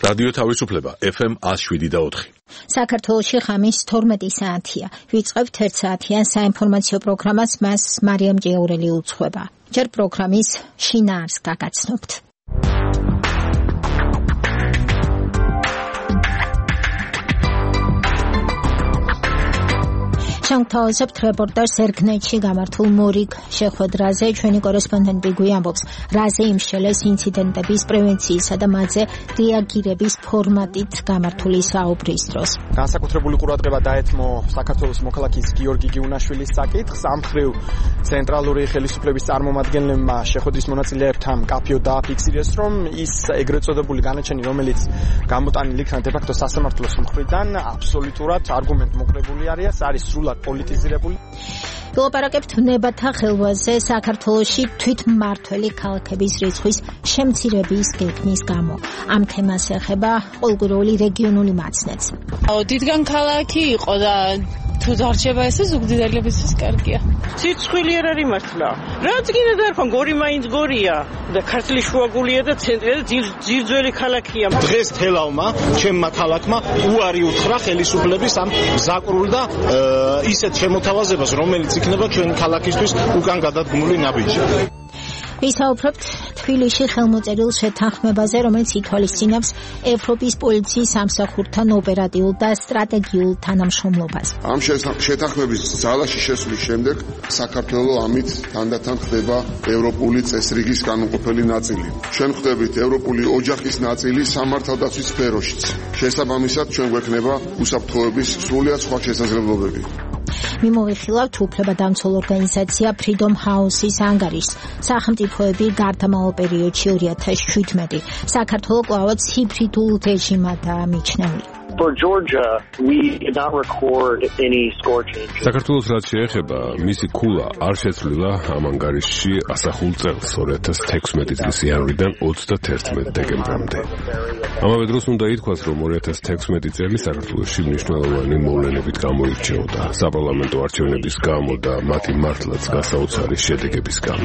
რადიო თავისუფლება FM 107.4. საქართველოში ხამის 12 საათია. ვიწყებთ 1 საათიან საინფორმაციო პროგრამას, მას მარიამ ჭიაურელი უძღვება. ჯერ პროგრამის შინაარსს გაგაცნობთ. შევთავაზებთ რეპორტაჟს ერგნეთში გამართულ მორიგ შეხვედრაზე. ჩვენი კორესპონდენტი გვიამბობს, რაზე იმშელეს ინციდენტების პრევენციისა და მათზე რეაგირების ფორმატით გამართული საუბრის დროს. განსაკუთრებული ყურადღება დაეთმო საქართველოს მოქალაქის გიორგი გიუნაშვილის საკითხს. ამ მხრივ ცენტრალური ხელისუფლების წარმომადგენლებმა შეხვედრის მონაწილეებთან მკაფიო დააფიქსირეს, რომ ის ეგრეთ წოდებული განაჩენი, რომელიც გამოტანილი იქნა დე-ფაქტო სასამართლოს მხრიდან, აბსოლუტურად არგუმენტმოყრებული არის სრულად პოლიტიზირებული. ვილაპარაკებთ ნებათა ხელვაზე საქართველოში თვითმმართველი ქალაქების რიცხვის შემცირების გეგმის გამო. ამ თემას ეხება ყოველგვაროვანი რეგიონული მაცნეც. დიდგან ქალაქი იყო და თუ დარჩება ესე ზუგდიდელებისთვის კარგია. სიცხვილი არ არის მართლა. რაც კიდე დარქვა, გორი მაინც გორია და ქართლის შუაგულია და ცენტრი და ძირძველი ქალაქია. დღეს თელავმა, ჩემმა ქალაქმა უარი უთხრა ხელისუფლების ამ გზაკრულ და ისეთ შემოთავაზებას, რომელიც იქნება ჩვენი ქალაქისთვის უკან გადადგმული ნაბიჯი. ვისაუბრებთ თბილისში ხელმოწერილ შეთანხმებაზე, რომელიც ითვალისწინებს ევროპის პოლიციის სამსახურთან ოპერატიულ და სტრატეგიულ თანამშრომლობას. ამ შეთანხმების ძალაში შესვლის შემდეგ საქართველო ამით თანდათან ხდება ევროპული წესრიგის განუყოფელი ნაწილი. ჩვენ ხდებით ევროპული ოჯახის ნაწილი სამართალდაცვის სფეროშიც. შესაბამისად, ჩვენ გვექნება უსაფრთხოების სრულიად სხვა შესაძლებლობები. მიმოვიხილავთ უფლებადამცველ ორგანიზაცია Freedom House-ის ანგარიშს. სახელმწიფოები გარდამავალ პერიოდში 2017 საქართველო კვლავაც ჰიბრიდულ რეჟიმადაა მიჩნეული. For Georgia, we did not record any score changes. საქართველოს რაც შეეხება, მისი ქულა არ შეცვლილა ამ ანგარიშში ასახულ წელს 2016 წლის იანვრიდან 31 დეკემბრამდე. ამავე დროს უნდა ითქვას, რომ 2016 წელი საქართველოში მნიშვნელოვანი მოვლენებით გამოირჩეოდა საპარლამენტო არჩევნების გამო და მათი მართლაც გასაოცარი შედეგების გამო.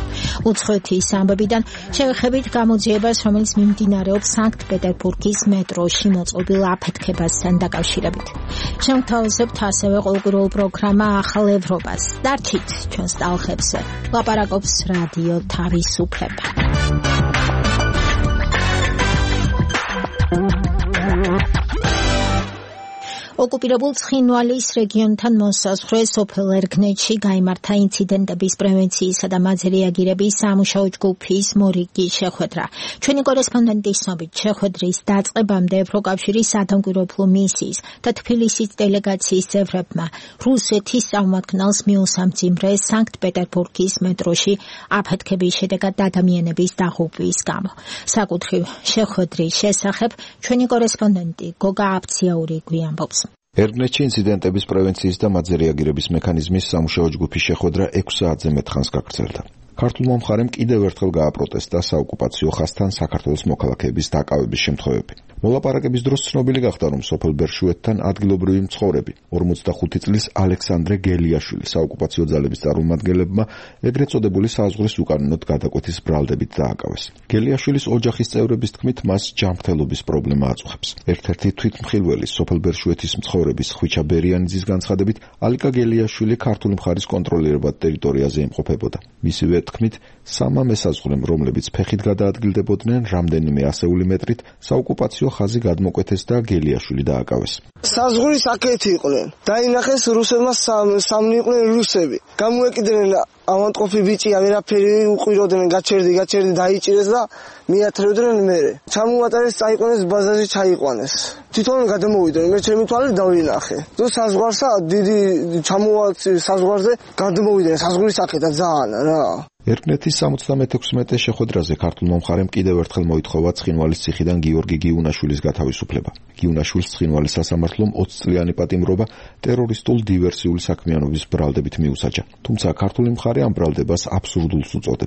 უცხოეთის ამბებიდან შევეხებით გამოძიებას, რომელიც მიმდინარეობს სანქტ-პეტერბურგის მეტროში მოწყობილ აფეთქებასთან დაკავშირებით. შევთავაზებთ ასევე ყოველგვაროვ პროგრამა ახალ ევროპას. დარჩით ჩვენს ტალღებზე. ლაპარაკობს რადიო თავისუფლება. ოკუპირებულ ცხინვალის რეგიონთან მოსაზღვრე სოფელ ერგნეთში გაიმართა ინციდენტების პრევენციისა და მათზე რეაგირების სამუშაო ჯგუფის მორიგი შეხვედრა. ჩვენი კორესპონდენტის ცნობით, შეხვედრის დაწყებამდე ევროკავშირის სადამკვირვებლო მისიის და თბილისის დელეგაციის წევრებმა რუსეთის წარმომადგენელს მიუსამძიმრეს სანქტ-პეტერბურგის მეტროში აფეთქების შედეგად ადამიანების დაღუპვის გამო. საკუთრივ შეხვედრის შესახებ ჩვენი კორესპონდენტი გოგა აბციაური გვიამბობს. ერგნეთში ინციდენტების პრევენციის და მათზე რეაგირების მექანიზმის სამუშაო ჯგუფის შეხვედრა 6 საათზე მეტ ხანს გაგრძელდა. ქართულმა მხარემ კიდევ ერთხელ გააპროტესტა საოკუპაციო ხაზთან საქართველოს მოქალაქეების დაკავების შემთხვევები. მოლაპარაკების დროს ცნობილი გახდა, რომ სოფელ ბერშუეთთან ადგილობრივი მცხოვრები 45 წლის ალექსანდრე გელიაშვილი საოკუპაციო ძალების წარმომადგენლებმა ეგრეთ წოდებული საზღვრის უკანონოდ გადაკვეთის ბრალდებით დააკავეს. გელიაშვილის ოჯახის წევრების თქმით, მას ჯანმრთელობის პრობლემა აწუხებს. ერთ-ერთი თვითმხილველი სოფელ ბერშუეთის მცხოვრების ხვიჩა ბერიანიძის განცხადებით, ალიკა გელიაშვილი ქართული მხარის კონტროლირებად ტერიტორიაზე იმყოფებოდა. მისივე თქმით, სამამ ესაზღვრემ, რომლებიც ფეხით გადაადგილდებოდნენ რამდენიმე ასეული მეტრით, საოკუპაციო ხაზი გადმოკვეთეს და გელიაშვილი დააკავეს. საზღვრის აქეთ იყვნენ. დაინახეს რუსებმა სამნი იყვნენ რუსები. გამოეკიდნენ ავანტყოფი ბიჭია, ვერაფერი უყიროდნენ, გაჩერდი დაიჭირეს და მიათრევდნენ მერე. ჩამოატარეს, წაიყვანეს ბაზარში ჩაიყვანეს. თვითონ გადამოვიდნენ, მე ჩემი თვალით დავინახე. თუ საზღვარსა დიდი საზღვარზე გადმოვიდნენ, საზღვრის აქეთა ძალიან რა. ერგნეთის 76 შეხვედრაზე ქართულმა მხარემ კიდევ ერთხელ მოითხოვა ცხინვალის ციხიდან გიორგი გიუნაშვილის გათავისუფლება. გიუნაშვილს ცხინვალის სასამართლომ 20 წლიანი პატიმრობა ტერორისტულ დივერსიული საქმიანობის ბრალდებით მიუსაჯა. თუმცა ქართული მხარე ამ ბრალდებას აბსურდულს უწოდებს.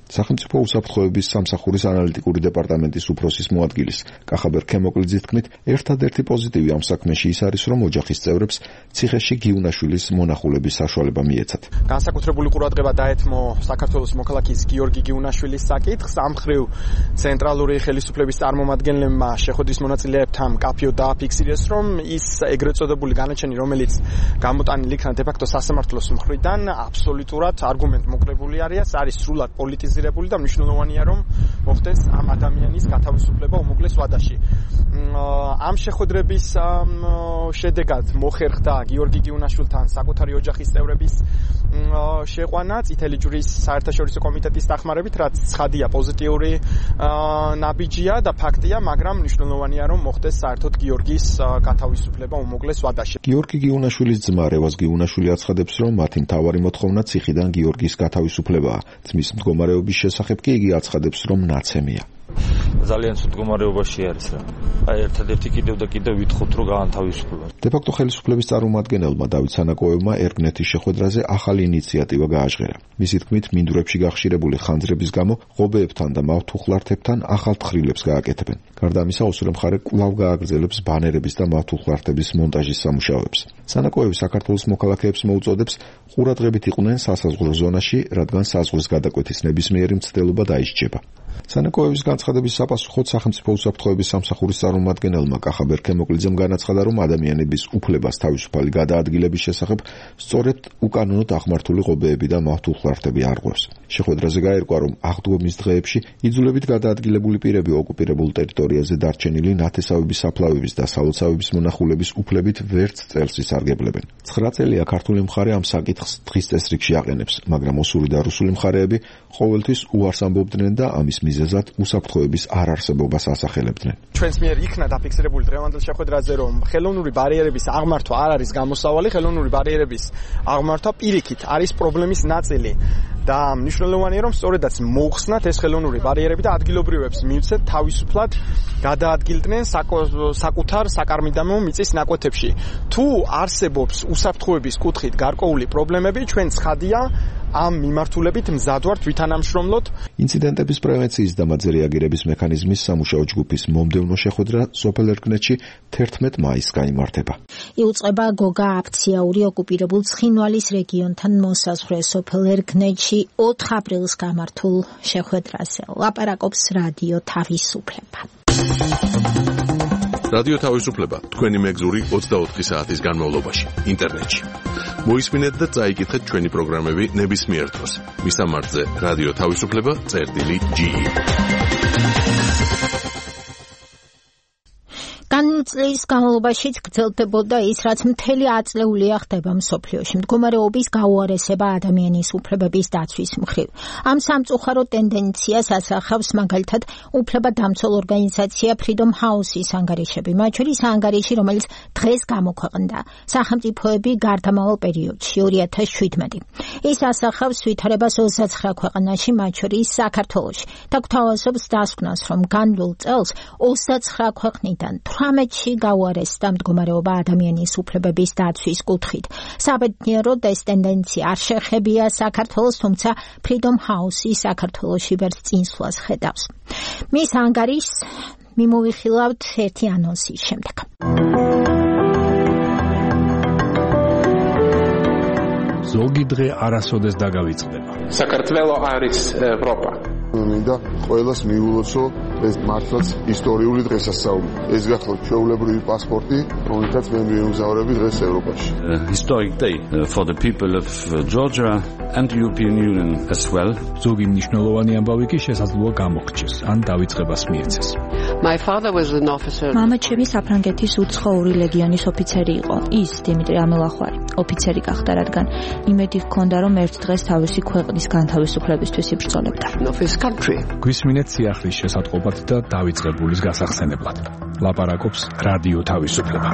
სახელმწიფო უსაფრთხოების სამსახურის ანალიტიკური დეპარტამენტის უფროსის მოადგილის კახაბერ ქემოკლიძის თქმით, ერთადერთი პოზიტივი ამ საქმეში ის არის, რომ ოჯახის წევრებს ციხეში გიუნაშვილის მონახულების საშუალება მიეცათ. განსაკუთრებული ყურადღება დაეთმო საქართველოს მოქალაქის გიორგი გიუნაშვილის საკითხს. ამ მხრივ ცენტრალური ხელისუფლების წარმომადგენლებმა შეხვედრის მონაწილეებთან მკაფიოდ დააფიქსირეს, რომ ის ეგრეთ წოდებული განაჩენი, რომელიც გამოტანილი იქნა დე-ფაქტო სასამართლოს მხრიდან, აბსოლუტურად არგუმენტმოკლებული არის სრულად პოლიტიზირებული და მნიშვნელოვანია, რომ მოხდეს ამ ადამიანის გათავისუფლება უმოკლეს ვადაში. ამ შეხვედრების შედეგად მოხერხდა გიორგი გიუნაშვილთან საკუთარი ოჯახის წევრების შეყვანა წითელი ჯვრის საერთაშორისო კომიტეტის დახმარებით, რაც ცხადია პოზიტიური ნაბიჯია და ფაქტია, მაგრამ მნიშვნელოვანია, რომ მოხდეს საერთოდ გიორგის გათავისუფლება უმოკლეს ვადაში. გიორგი გიუნაშვილის ძმა რევაზ გიუნაშვილი აცხადებს, რომ მათი მთავარი მოთხოვნა ციხიდან გიორგის გათავისუფლებაა. ძმის მდგომარეობის შესახებ კი იგი აცხადებს, რომ ნაცემია. ძალიან ცუდ მდგომარეობაში არის რა. ერთადერთი კიდევ ვითხოვთ, რომ გაანთავისუფლება. დე-ფაქტო ხელისუფლების წარმომადგენელმა დავით სანაკოევმა ერგნეთის შეხვედრაზე ახალი ინიციატივა გააჟღერა. მისი თქმით, მინდვრებში გახშირებული ხანძრების გამო ღობეებთან და მავთუხლართებთან ახალ თხრილებს გააკეთებენ. გარდა ამისა, ოსურე მხარე კვლავ გააგრძელებს ბანერების და მავთუხლართების მონტაჟის სამუშაოებს. სანაკოევი საქართველოს მოქალაქეებს მოუწოდებს ყურადღებით იყვნენ სასაზღვრო ზონაში, რადგან საზღვრის გადაკვეთის ნებისმიერი მცდელობა დაისჯება. სანაკოევის განცხადების sapasუხოდ სახელმწიფო უსაფრთხოების სამსახურის წარმომადგენელმა კახაბერ ქემოკლიძემ განაცხადა, რომ ადამიანების უფლებას თავისუფალი გადაადგილების შესახებ სწორედ უკანონოდ აღმართული ღობეები და მავთუხლართები არღვევს. შეხვედრაზე გაერკვა, რომ აღდგომის დღეებში იძულებით გადაადგილებული პირები ოკუპირებულ ტერიტორიაზე დარჩენილი ნათესავების საფლავების და სალოცავების მონახულების უფლებით ვერც წელს ისარგებლებენ. 9 წელია ქართული მხარე ამ საკითხს დღის წესრიგში აყენებს, მაგრამ ოსური და რუსული მხარეები ყოველთვის უარს ამბობდნენ და ამის მიზეზად უსაფრთხოების არარსებობას ასახელებდნენ. ჩვენს მიერ იქნა დაფიქსირებული დღევანდელ შეხვედრაზე, რომ ხელოვნური ბარიერების აღმართვა არ არის გამოსავალი, ხელოვნური ბარიერების აღმართვა პირიქით არის პრობლემის ნაწილი. და მნიშვნელოვანია, რომ სწორედაც მოხსნათ ეს ხელოვნური ბარიერები და ადგილობრივებს მივცეთ თავისუფლად გადაადგილდნენ საკუთარ საკარმიდამო მიწის ნაკვეთებში. თუ არსებობს უსაფრთხოების კუთხით გარკვეული პრობლემები, ჩვენ ცხადია ამ მიმართულებით მზად ვართ ვითანამშრომლოთ. ინციდენტების პრევენციის და მათზე რეაგირების მექანიზმის სამუშაო ჯგუფის მომდევნო შეხვედრა სოფელ ერგნეთში 11 მაისს გაიმართება. იუწყება გოგა აფციაური ოკუპირებულ ცხინვალის რეგიონთან მოსაზღვრე სოფელ ერგნეთში 4 აპრილს გამართულ შეხვედრაზე. ლაპარაკობს რადიო თავისუფლება. რადიო თავისუფლება თქვენი მეგზური 24 საათის განმავლობაში ინტერნეტში. მოისმინეთ და წაიკითხეთ ჩვენი პროგრამები ნებისმიერ დროს. მისამართზე რადიო თავისუფლება.ge. განმწლის განმავლობაში გრძელდებოდა ის, რაც მთელი აწლეულია ხდება მსოფლიოში, მდგომარეობის გაუარესება ადამიანის უფლებების დაცვის მხრივ. ამ სამწუხარო ტენდენციას ასახავს მაგალითად უფლებადამცველ ორგანიზაცია Freedom House-ის ანგარიშები, მათ შორის ანგარიში, რომელიც დღეს გამოქვეყნდა სახელმწიფოები გარდამავალ პერიოდში 2017. ის ასახავს ვითარებას 29 ქვეყანაში, მათ შორის საქართველოში და გვთავაზობს დასკვნას, რომ განვლილ წელს 29 ქვეყნიდან 18-ში გაუარესდა მდგომარეობა ადამიანის უფლებების დაცვის კუთხით. საბედნიეროდ ეს ტენდენცია არ შეხებია საქართველოს, თუმცა Freedom House-ი საქართველოში ვერც წინსვლას ხედავს. მის ანგარიშს მიმოვიხილავთ ერთი ანონსის შემდეგ. ზოგი დღე არასოდეს დაგავიწყდება. საქართველო არის ევროპა. მინდა ყველას მიულოცო ეს მართლაც ისტორიული დღესასწაული. ეს გახლავთ ჩვეულებრივი პასპორტი, რომელთაც მე მივიმგზავრები დღეს ევროპაში. Historic day for the people of Georgia and the European Union as well. ზოგი მნიშვნელოვანი ამბავი კი შესაძლოა გამოგრჩეს, ან დავიწყებას მიეცეს. My father was an officer. მამა ჩემი საფრანგეთის უცხოური ლეგიონის ოფიცერი იყო. ის დიმიტრი ამელახვარი ოფიცერი გახდა, რადგან იმედი ჰქონდა, რომ ერთ დღეს თავისი ქვეყნის განთავისუფლებისთვის იბრძოლებდა. გვისმინეთ სიახლის შესატყობად და დავიწყებულის გასახსენებლად. ლაპარაკობს რადიო თავისუფლება.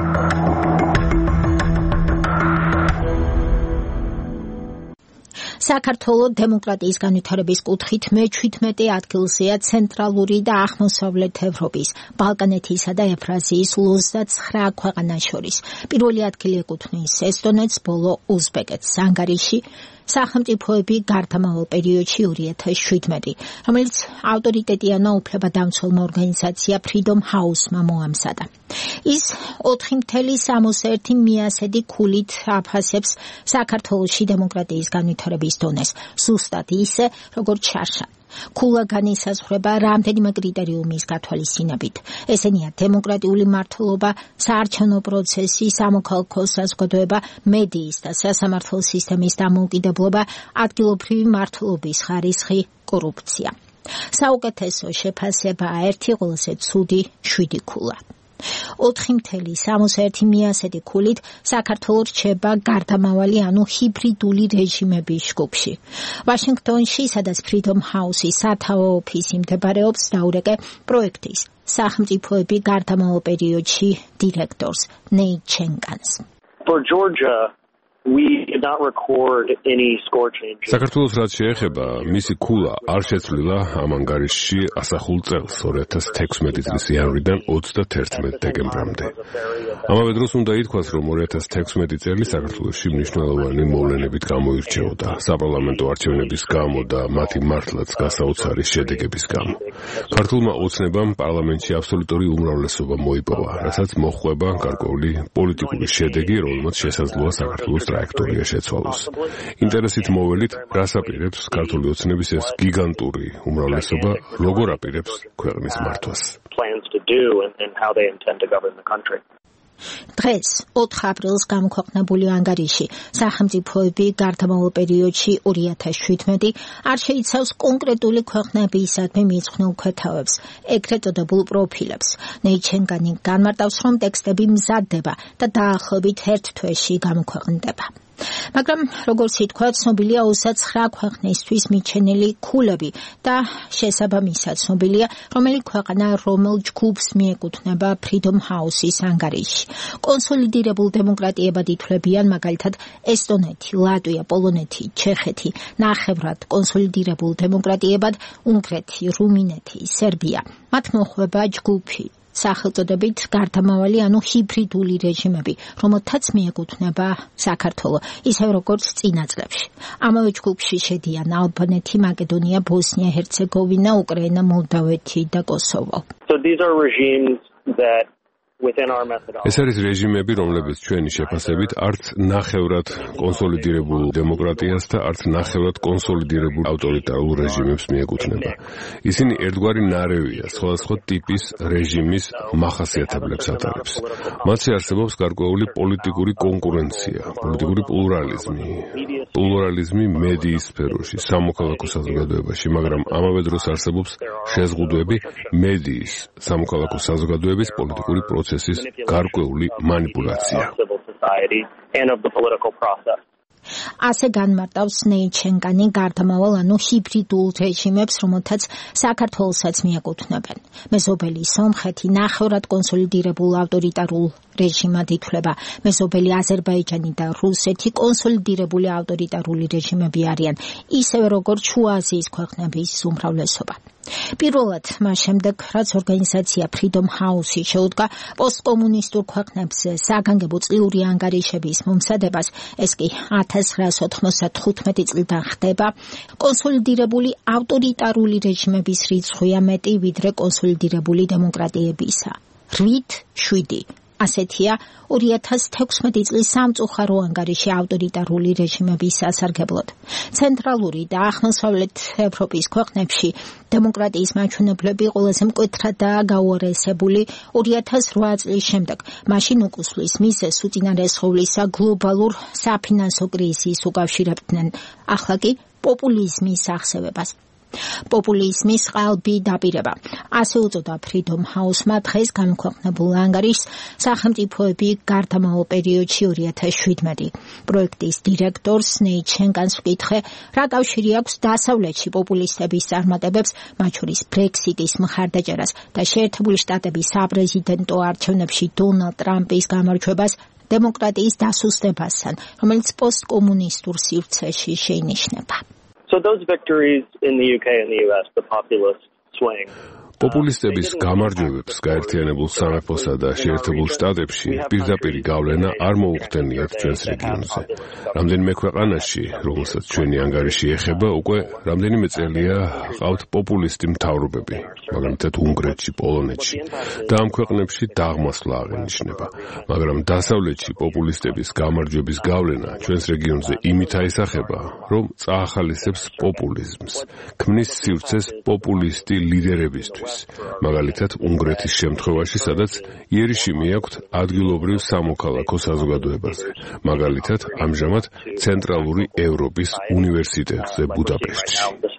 საქართველოს დემოკრატიის განვითარების კუთხით მე-17 ადგილზეა ცენტრალური და აღმოსავლეთ ევროპის, ბალკანეთისა და ევრაზიის 29 ქვეყანას შორის. პირველი ადგილი ეკუთვნის ესტონეთს, ბოლო უზბეკეთს. ანგარიში სახელმწიფოები გარდამავალ პერიოდში 2017, რომელიც ავტორიტეტიანმა უფლებადამცველმა ორგანიზაცია Freedom House-მა მოამზადა. ის 4.61 მიასედი ქულით აფასებს საქართველოში დემოკრატიის განვითარების დონეს, ზუსტად ისე, როგორც შარშან. ქულა განისაზღვრება რამდენიმე კრიტერიუმის გათვალისწინებით. ესენია დემოკრატიული მართლობა, საარჩევნო პროცესი, სამოქალაქო საზოგადოება, მედიის და სასამართლო სისტემის დამოუკიდებლობა, ადგილობრივი მართლობის ხარისხი, კორუფცია. საუკეთესო შეფასებაა 1 ყველაზე ცუდი 7 ქულა. 4.61 მიასედი ქულით საქართველო რჩება გარდამავალი ანუ ჰიბრიდული რეჟიმების ჯგუფში. ვაშინგტონში, სადაც Freedom House-ის სათავო ოფისი მდებარეობს, დაურეკე პროექტის სახელმწიფოები გარდამავალ პერიოდში დირექტორს ნეით ჩენგანს. For Georgia, we did not record any score changes. საქართველოს რაც შეეხება, მისი ქულა არ შეცვლილა ამ ანგარიშში ასახულ წელს 2016 წლის იანვრიდან 31 დეკემბრამდე. ამავე დროს უნდა ითქვას, რომ 2016 წელი საქართველოში მნიშვნელოვანი მოვლენებით გამოირჩეოდა საპარლამენტო არჩევნების გამო და მათი მართლაც გასაოცარი შედეგების გამო. ქართულმა ოცნებამ პარლამენტში აბსოლუტური უმრავლესობა მოიპოვა, რასაც მოჰყვება გარკვეული პოლიტიკური შედეგი, რომელმაც შესაძლოა საქართველოს ტრაექტორია შეცვალოს. ინტერესით მოველით, რას აპირებს ქართული ოცნების ეს გიგანტური უმრავლესობა, როგორ აპირებს ქვეყნის მართვას. დღეს 4 აპრილს გამოქვეყნებული ანგარიში სახელმწიფოები გარდამავალ პერიოდში 2017 არ შეიცავს კონკრეტული ქვეყნებისადმი მიძღვნილ ქვეთავებს, ეგრეთ წოდებულ პროფილებს. ნეიჩენგანი განმარტავს, რომ ტექსტები მზადდება და დაახლოებით 1 თვეში გამოქვეყნდება. მაგრამ როგორც ითქვა, ცნობილია 29 ქვეყნისთვის მიჩენილი ქულები და შესაბამისად ცნობილია, რომელი ქვეყანა რომელ ჯგუფს მიეკუთვნება Freedom House-ის ანგარიში. კონსოლიდირებულ დემოკრატიებად ითვლებიან მაგალითად ესტონეთი, ლატვია, პოლონეთი, ჩეხეთი, ნახევრად კონსოლიდირებულ დემოკრატიებად უნგრეთი, რუმინეთი, სერბია. მათ მოჰყვება ჯგუფი სახელწოდებით გარდამავალი ანუ ჰიბრიდული რეჟიმები, რომელთაც მიეკუთვნება საქართველო, ისევ როგორც წინა წლებში. ამავე ჯგუფში შედიან ალბანეთი, მაკედონია, ბოსნია, ჰერცეგოვინა, უკრაინა, მოლდავეთი და კოსოვო. So these are regimes that within our methodology. ეს არის რეჟიმები, რომლებიც ჩვენი შეფასებით არც ნახევრად კონსოლიდირებულ დემოკრატიას და არც ნახევრად კონსოლიდირებულ ავტორიტარულ რეჟიმებს მიეკუთვნება. ისინი ერთგვარი ნარევია, სხვადასხვა ტიპის რეჟიმის მახასიათებლებს ატარებს. მათში არსებობს გარკვეული პოლიტიკური კონკურენცია, პოლიტიკური პლურალიზმი მედიის სფეროში, სამოქალაქო საზოგადოებაში, მაგრამ ამავე დროს არსებობს შეზღუდვები მედიის, სამოქალაქო საზოგადოების პოლიტიკური პროცესის გარკვეული манипуляция. ასე განმარტავს ნეიჩენგანი გარდამავალ ანუ ჰიბრიდულ რეჟიმებს, რომელთაც საქართველოსაც მიეკუთვნებენ. მეზობელი სომხეთი ნახევრად კონსოლიდირებულ ავტორიტარულ რეჟიმად ითვლება. მეზობელი აზერბაიჯანი და რუსეთი კონსოლიდირებული ავტორიტარული რეჟიმები არიან, ისევე როგორც შუა აზიის ქვეყნების უმრავლესობა. პირველად, მას შემდეგ, რაც ორგანიზაცია Freedom House-ი შეუდგა პოსტკომუნისტურ ქვეყნებზე საგანგებო წლიური ანგარიშების მომზადებას, ეს კი 1995 წლიდან ხდება, კონსოლიდირებული ავტორიტარული რეჟიმების რიცხვია მეტი ვიდრე კონსოლიდირებული დემოკრატიებისა. 8-7 ასეთია 2016 წლის სამწუხარო ანგარიში ავტორიტარული რეჟიმების სასარგებლოდ. ცენტრალური და აღმოსავლეთ ევროპის ქვეყნებში დემოკრატიის მაჩვენებლები ყველაზე მკვეთრადაა გაუარესებული 2008 წლის შემდეგ. მაშინ უკუსლის მიზეზს უწინარესხოვლისა გლობალურ საფინანსო კრიზისს უკავშირებდნენ. ახლა კი პოპულიზმის აღსევებას. პოპულიზმის ყალბი დაპირება. ასე უწოდა Freedom House-მა დღეს გამოქვეყნებულ ანგარიშს სახელმწიფოები გარდამავალ პერიოდში 2017. პროექტის დირექტორს ნეით ჩენგანს ვკითხე, რა კავშირი აქვს დასავლეთში პოპულისტების წარმატებებს, მათ შორის Brexit-ის მხარდაჭერას და შეერთებული შტატების საპრეზიდენტო არჩევნებში დონალდ ტრამპის გამარჯვებას დემოკრატიის დასუსტებასთან, რომელიც პოსტკომუნისტურ სივრცეში შეინიშნება. So those victories in the UK and the US, the populist swing. პოპულისტების გამარჯვებებს გაერთიანებულ სამეფოსა და შეერთებულ შტატებში პირდაპირ გავლენა არ მოუხდენიათ ჩვენს რეგიონზე. რამდენიმე ქვეყანაში, რომელსაც ჩვენი ანგარიში ეხება, უკვე რამდენიმე წელია ყავთ პოპულისტი მთავრობები, მაგალითად უნგრეთში, პოლონეთში და ამ ქვეყნებში დაღმასვლა აღენიშნება. მაგრამ დასავლეთში პოპულისტების გამარჯვების გავლენა ჩვენს რეგიონზე იმით აისახება, რომ წაახალისებს პოპულიზმს, ქმნის სივრცეს პოპულისტი ლიდერებისთვის. მაგალითად, უნგრეთის შემთხვევაში, სადაც იერიში მიაქვთ ადგილობრივ სამოქალაქო საზოგადოებაზე. მაგალითად, ამჟამად ცენტრალური ევროპის უნივერსიტეტზე ბუდაპეშტში.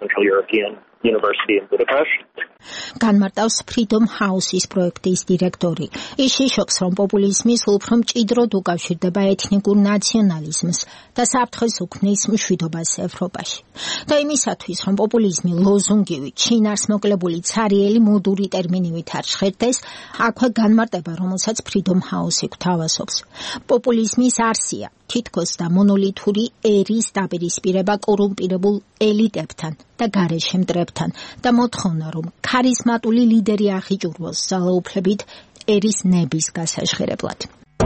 განმარტავს Freedom House-ის პროექტის დირექტორი. ის შიშობს, რომ პოპულიზმი სულ უფრო მჭიდროდ უკავშირდება ეთნიკურ ნაციონალიზმს და საფრთხეს უქმნის მშვიდობას ევროპაში. და იმისათვის, რომ პოპულიზმი ლოზუნგივით, შინაარს მოკლებული ცარიელი მოდური ტერმინივით არ ჟღერდეს, აქვე განმარტება, რომელსაც Freedom House-ი გვთავაზობს. პოპულიზმის არსია თითქოს და მონოლითური ერის დაპირისპირება კორუმპირებულ ელიტებთან და გარეშე მტრებთან და მოთხოვნა, რომ ქარიზმატული ლიდერი აღიჭურვოს ძალაუფლებით ერის ნების გასაჟღერებლად.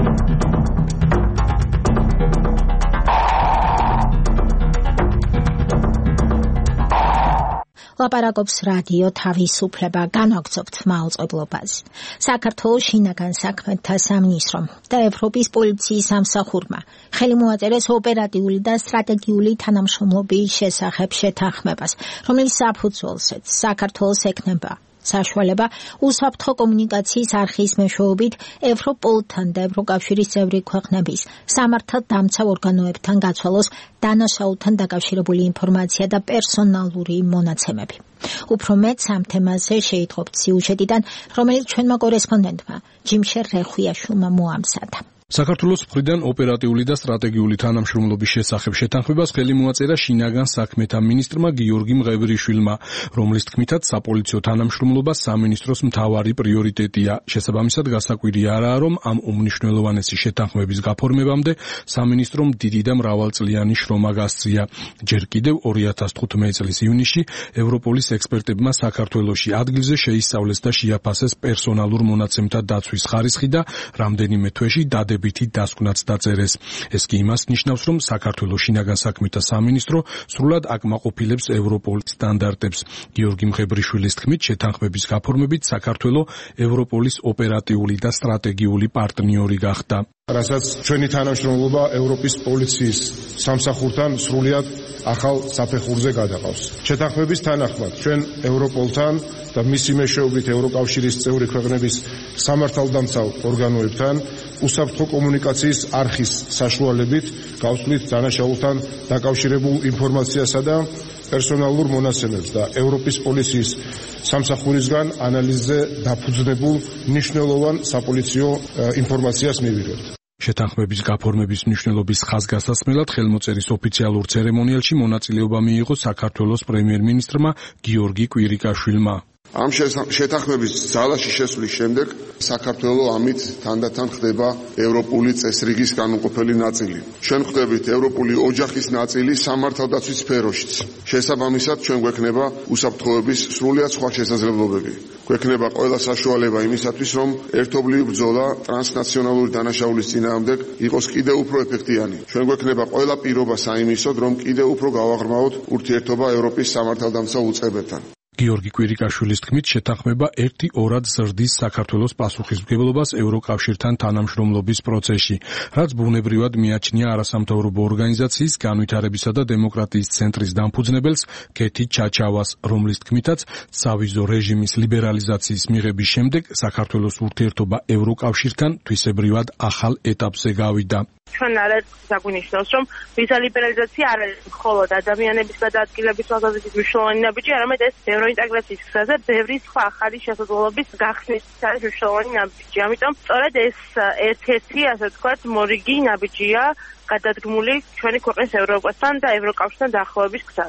ლაპარაკობს რადიო თავისუფლება, განაგრძობთ მაუწყებლობას. საქართველოს შინაგან საქმეთა სამინისტრომ და ევროპის პოლიციის სამსახურმა ხელი მოაწერეს ოპერატიული და სტრატეგიული თანამშრომლობის შესახებ შეთანხმებას, რომელიც საფუძველზეც საქართველოს ექნება საშუალება უსაფრთხო კომუნიკაციის არხის მეშვეობით ევროპოლთან და ევროკავშირის წევრი ქვეყნების სამართალდამცავ ორგანოებთან გაცვალოს დანაშაულთან დაკავშირებული ინფორმაცია და პერსონალური მონაცემები. უფრო მეტ ამ თემაზე შეიტყობთ სიუჟეტიდან, რომელიც ჩვენმა კორესპონდენტმა ჯიმშერ რეხვიაშვილმა მოამზადა. საქართველოს მხრიდან ოპერატიული და სტრატეგიული თანამშრომლობის შესახებ შეთანხმებას ხელი მოაწერა შინაგან საქმეთა მინისტრმა გიორგი მღევრიშვილმა, რომლის თქმითაც საპოლიციო თანამშრომლობა სამინისტროს მთავარი პრიორიტეტია. შესაბამისად გასაკვირი არაა, რომ ამ უმნიშვნელოვანესი შეთანხმების გაფორმებამდე სამინისტრომ დიდი და მრავალწლიანი შრომა გასწია. ჯერ კიდევ 2015 წლის ივნისში ევროპოლის ექსპერტებმა საქართველოში ადგილზე შეისწავლეს და შეაფასეს პერსონალურ მონაცემთა დაცვის ხარისხი და რამდენიმე თვეში დადებითი დასკვნაც დაწერეს. ეს კი იმას ნიშნავს, რომ საქართველოს შინაგან საქმეთა სამინისტრო სრულად აკმაყოფილებს ევროპოლის სტანდარტებს. გიორგი მღევრიშვილის თქმით, შეთანხმების გაფორმებით საქართველო ევროპოლის ოპერატიული და სტრატეგიული პარტნიორი გახდა. რასაც ჩვენი თანამშრომლობა ევროპის პოლიციის სამსახურთან სრულად ახალ საფეხურზე გადაყავს. შეთანხმების თანახმად ჩვენ ევროპოლთან და მისი მეშვეობით ევროკავშირის წევრი ქვეყნების სამართალდამცავ ორგანოებთან უსაფრთხო კომუნიკაციის არხის საშუალებით გავსვლით დანაშაულთან დაკავშირებულ ინფორმაციასა და პერსონალურ მონაცემებს და ევროპის პოლიციის სამსახურისგან ანალიზზე დაფუძნებულ მნიშვნელოვან საპოლიციო ინფორმაციას მივიღებთ. შეთანხმების გაფორმების მნიშვნელობის ხაზგასასმელად ხელმოწერის ოფიციალურ ცერემონიალში მონაწილეობა მიიღო საქართველოს პრემიერ-მინისტრმა გიორგი კვირიკაშვილმა. ამ შეთანხმების ძალაში შესვლის შემდეგ საქართველო ამით თანდათან ხდება ევროპული წესრიგის განუყოფელი ნაწილი. ჩვენ ხდებით ევროპული ოჯახის ნაწილი სამართალდაცვის სფეროშიც. შესაბამისად, ჩვენ გვექნება უსაფრთხოების სრულიად სხვა შესაძლებლობები. გვექნება ყველა საშუალება იმისათვის, რომ ერთობლივი ბრძოლა ტრანსნაციონალური დანაშაულის წინააღმდეგ იყოს კიდევ უფრო ეფექტიანი. ჩვენ გვექნება ყველა პირობა საიმისოდ, რომ კიდევ უფრო გავაღრმავოთ ურთიერთობა ევროპის სამართალდამცავ უწყებებთან. გიორგი კვირიკაშვილის თქმით, შეთანხმება ერთი-ორად ზრდის საქართველოს პასუხისმგებლობას ევროკავშირთან თანამშრომლობის პროცესში, რაც ბუნებრივად მიაჩნია არასამთავრობო ორგანიზაციის განვითარებისა და დემოკრატიის ცენტრის დამფუძნებელს კეთი ჩაჩავას, რომლის თქმითაც სავიზო რეჟიმის ლიბერალიზაციის მიღების შემდეგ საქართველოს ურთიერთობა ევროკავშირთან თვისებრივად ახალ ეტაპზე გავიდა. ჩვენ არ საგვინიშნავს, რომ ვიზა ლიბერალიზაცია არ არის მხოლოდ ადამიანების გადაადგილების თვალსაზრისით მნიშვნელოვანი ნაბიჯი, არამედ ეს ევროინტეგრაციის გზაზე ბევრი სხვა ახალი შესაძლებლობის გახსნის არის მნიშვნელოვანი ნაბიჯი. ამიტომ სწორედ ეს ერთ-ერთი, ასე ვთქვათ, მორიგი ნაბიჯია გადადგმული ჩვენი ქვეყნის ევროპასთან და ევროკავშირთან დაახლოების გზაზე.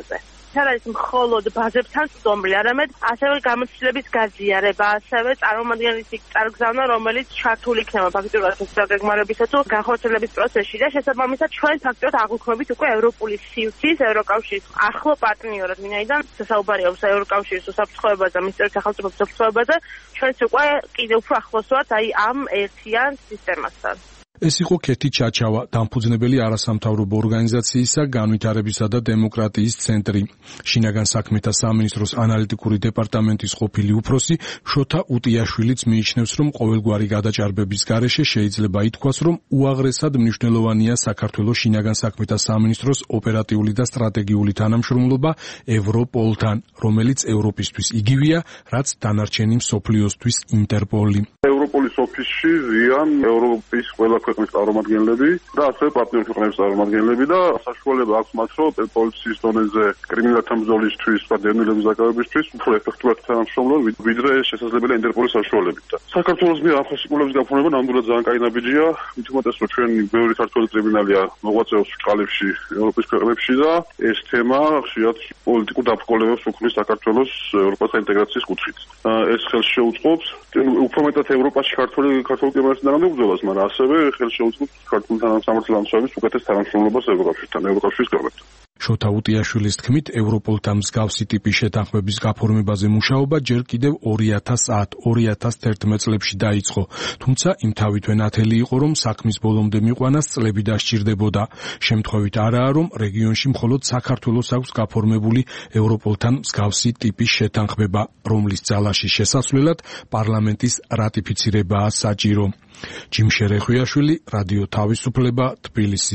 არ არის მხოლოდ ბაზებთან სტომბლი, არამედ ასევე გამოცდილების გაზიარება, ასევე წარმომადგენლის წარგზავნა, რომელიც ჩართული იქნება ფაქტობრივად საგეგმარებისა თუ განხორციელების პროცესში და შესაბამისად ჩვენ ფაქტობრივად აღვიქვებით უკვე ევროპული სივრცის, ევროკავშირის ახლო პარტნიორად, ვინაიდან საუბარი აქვს ევროკავშირის უსაფრთხოებაზე, მისწერის სახელმწიფოების უსაფრთხოებაზე, ჩვენც უკვე კიდევ უფრო ახლოს ვართ აი ამ ერთიან სისტემასთან. ეს იყო ქეთი ჩაჩავა, დამფუძნებელი არასამთავრობო ორგანიზაციისა განვითარებისა და დემოკრატიის ცენტრი. შინაგან საქმეთა სამინისტროს ანალიტიკური დეპარტამენტის ყოფილი უფროსი შოთა უტიაშვილიც მიიჩნევს, რომ ყოველგვარი გადაჭარბების გარეშე შეიძლება ითქვას, რომ უაღრესად მნიშვნელოვანია საქართველოს შინაგან საქმეთა სამინისტროს ოპერატიული და სტრატეგიული თანამშრომლობა ევროპოლთან, რომელიც ევროპისთვის იგივეა, რაც დანარჩენი მსოფლიოსთვის ინტერპოლი. ევროპოლის ოფისში ზიან ევროპის ყველა ქვეყნის წარმომადგენლები და ასევე პარტნიორ ქვეყნების წარმომადგენლები და საშუალება აქვს მათ, რომ პოლიციის დონეზე კრიმინალთა ბრძოლისთვის და დევნილების დაკავებისთვის უფრო ეფექტურად თანამშრომლობენ, ვიდრე შესაძლებელია ინტერპოლის საშუალებით. საქართველოს მიერ ამ ხელშეკრულების გაფორმება ნამდვილად ძალიან კაი ნაბიჯია, მით უმეტეს, რომ ჩვენ ბევრი ქართველი კრიმინალია მოღვაწეობს წყალებში ევროპის ქვეყნებში და ეს თემა ხშირად პოლიტიკურ დაბრკოლებებს უქმნის საქართველოს ევროპასთან ინტეგრაციის კუთხით. ეს ხელს შეუწყობს უფრო მეტად ევროპაში ქართული კრიმინალების თანამდებობებას, მაგრამ ასევე ხელს შეუწყობს ქართული თანამსამართლო ლანცხვების უკეთეს თანამშრომლობას ევროკავშირთან, ევროკავშირის ქვეყნებთან. შოთა უტიაშვილის თქმით, ევროპოლთან მსგავსი ტიპის შეთანხმების გაფორმებაზე მუშაობა ჯერ კიდევ 2010-2011 წლებში დაიწყო, თუმცა იმთავითვე ნათელი იყო, რომ საქმის ბოლომდე მიყვანას წლები დასჭირდებოდა. შემთხვევით არაა, რომ რეგიონში მხოლოდ საქართველოს აქვს გაფორმებული ევროპოლთან მსგავსი ტიპის შეთანხმება, რომლის ძალაში შესასვლელად პარლამენტის რატიფიცირებაა საჭირო. ჯიმშერე ხვიაშვილი, რადიო თავისუფლება, თბილისი.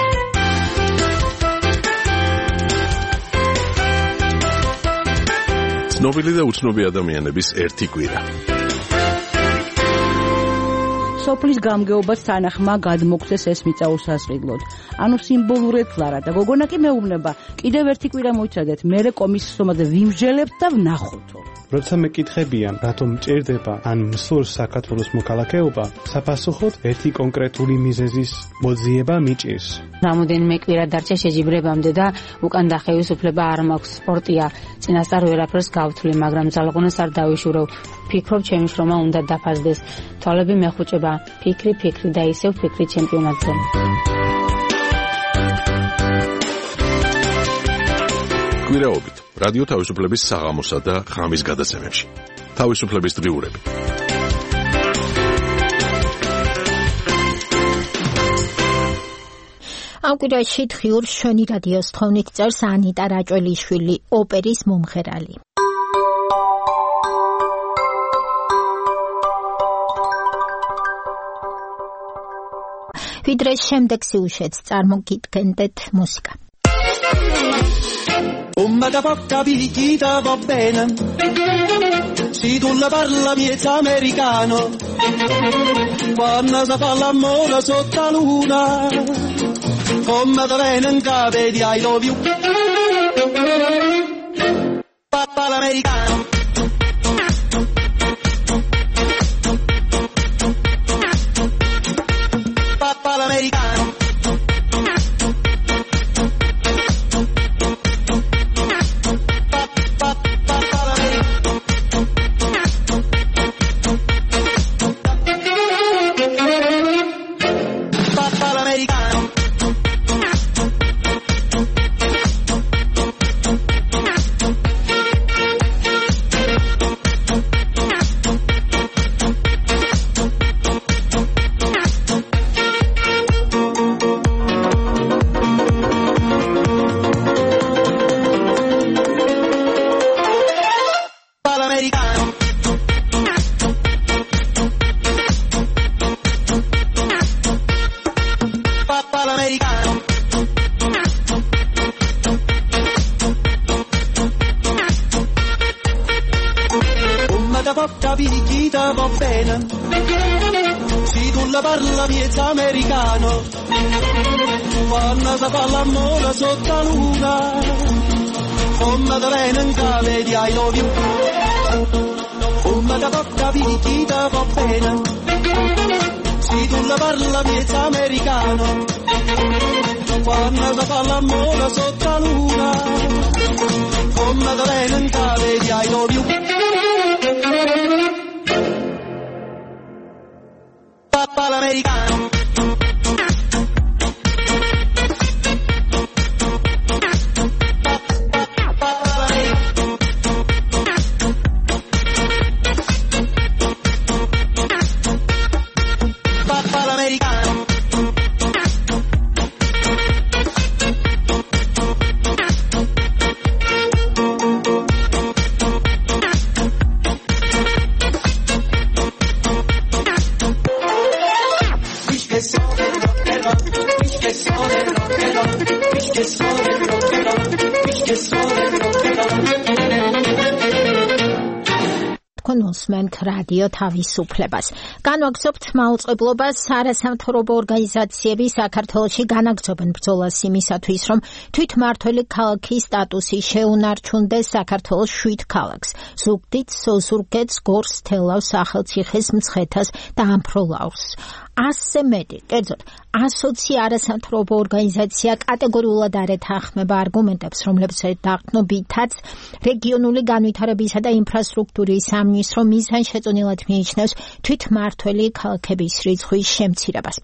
ცნობილი და უცნობი ადამიანების ერთი კვირა. სოფლის გამგეობას თანახმა გადმოგცეს ეს მიწა უსასყიდლოდ. ანუ სიმბოლურად ლარა და გოგონა კი მეუბნება, კიდევ ერთი კვირა მოიცადეთ, მერე კომისიომაზე ვიმსჯელებთ და ვნახოთო. როცა მეკითხებიან, რატომ მჭირდება ან მსურს საქართველოს მოქალაქეობა, საფასუხოდ ერთი კონკრეტული მიზეზის მოძიება მიჭირს. რამოდენიმე კვირა დარჩა შეჯიბრებამდე და უკან დახევის უფლება არ მაქვს. სპორტია, წინასწარ ვერაფერს გავთვლი, მაგრამ ძალღონას არ დავიშურავ. ფიქრობ, ჩემი შრომა უნდა დაფასდეს. თვალები მეხუჭება, ფიქრი და ისევ ფიქრი ჩემპიონატზე. კვირაობით რადიო თავისუფლების საღამოსა და ღამის გადაცემებში. თავისუფლების დღიურები. ამ კვირაში დღიურს ჩვენი რადიოს თხოვნით წერს ანიტა რაჭველიშვილი, ოპერის მომღერალი. ვიდრე შემდეგ სიუჟეტს წარმოგიდგენდეთ მუსიკა. Come da porta picchita va bene, si tu la parla miezza americano, quando si fa l'amore sotto la luna, come da viene in capo di I love you, papà l'americano. Papà l'americano. porta picchita va bene, se tu la parla miezza americano, quando si fa l'amore sotto la luna, come da bene in cave di I love you, come da porta picchita va bene, se tu la parla miezza americano, quando si fa l'amore sotto la luna. თქვენ უსმენთ რადიო თავისუფლებას. განვაგრძობთ მაუწყებლობას არასამთავრობო ორგანიზაციები საქართველოში განაგრძობენ ბრძოლას იმისათვის, რომ თვითმმართველი ქალაქის სტატუსი შეუნარჩუნდეს საქართველოს 7 ქალაქს: ზუგდიდს, ოზურგეთს, გორს, თელავს, ახალციხეს, მცხეთას და ამფროლავრს. ასე მეტი, კერძოდ 120 არასამთავრობო ორგანიზაცია კატეგორიულად არ ეთანხმება არგუმენტებს, რომლებსაც დაყრდნობითაც რეგიონული განვითარებისა და ინფრასტრუქტურის სამინისტრო მიზანშეწონილად მიიჩნევს თვითმმართველი ქალაქების რიცხვის შემცირებას.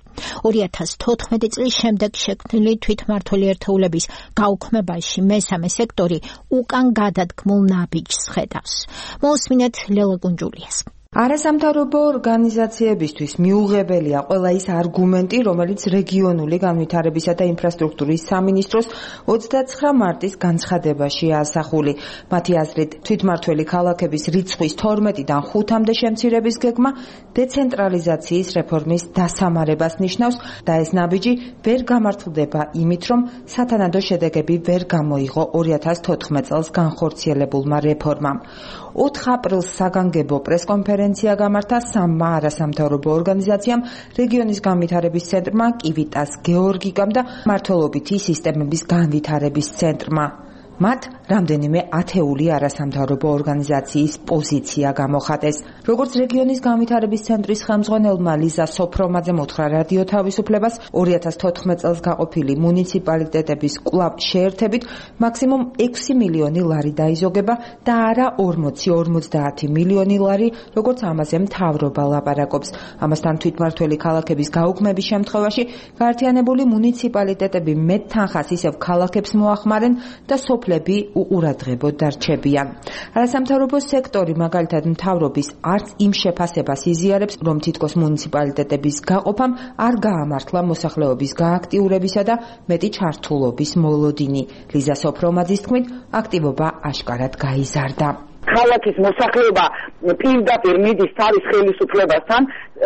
2014 წლის შემდეგ შექმნილი თვითმმართველი ერთეულების გაუქმებაში მესამე სექტორი უკან გადადგმულ ნაბიჯს ხედავს. მოусმინეთ ლელა გუნჯულიას. არასამთავრობო ორგანიზაციებისთვის მიუღებელია ყველა ის არგუმენტი, რომელიც რეგიონული განვითარებისა და ინფრასტრუქტურის სამინისტროს 29 მარტის განცხადებაშია ასახული. მათი აზრით, თვითმმართველი ქალაქების რიცხვის 12-დან 5-მდე შემცირების გეგმა დეცენტრალიზაციის რეფორმის დასამარებას ნიშნავს და ეს ნაბიჯი ვერ გამართლდება იმით, რომ სათანადო შედეგები ვერ გამოიღო 2014 წელს განხორციელებულმა რეფორმამ. 4 აპრილს საგანგებო პრესკონფერენცია გამართა 3 არასამთავრობო ორგანიზაციამ, რეგიონის განვითარების ცენტრმა, კივიტას გეორგიკამ და მმართველობითი სისტემების განვითარების ცენტრმა. მათ რამდენიმე ათეული არასამთავრობო ორგანიზაციის პოზიცია გამოხატეს. როგორც რეგიონის განვითარების ცენტრის ხელმძღვანელმა ლიზა სოფრომაძემ უთხრა რადიო თავისუფლებას, 2014 წელს გაყოფილი მუნიციპალიტეტების კვლავ შეერთებით მაქსიმუმ 6 მილიონი ლარი დაიზოგება და არა 40-50 მილიონი ლარი, როგორც ამაზე მთავრობა ლაპარაკობს. ამასთან თვითმმართველი ქალაქების გაუქმების შემთხვევაში გაერთიანებული მუნიციპალიტეტები მეტ თანხას ისევ ქალაქებს მოახმარენ და სოფლები უყურადღებოდ დარჩებიან. არასამთავრობო სექტორი მაგალითად მთავრობის არც იმ შეფასებას იზიარებს, რომ თითქოს მუნიციპალიტეტების გაყოფამ არ გაამართლა მოსახლეობის გააქტიურებისა და მეტი ჩართულობის მოლოდინი. ლიზა სოფრომაძის თქმით, აქტივობა აშკარად გაიზარდა. ქალაქის მოსახლეობა პირდაპირ მიდის თავის ხელისუფლებასთან,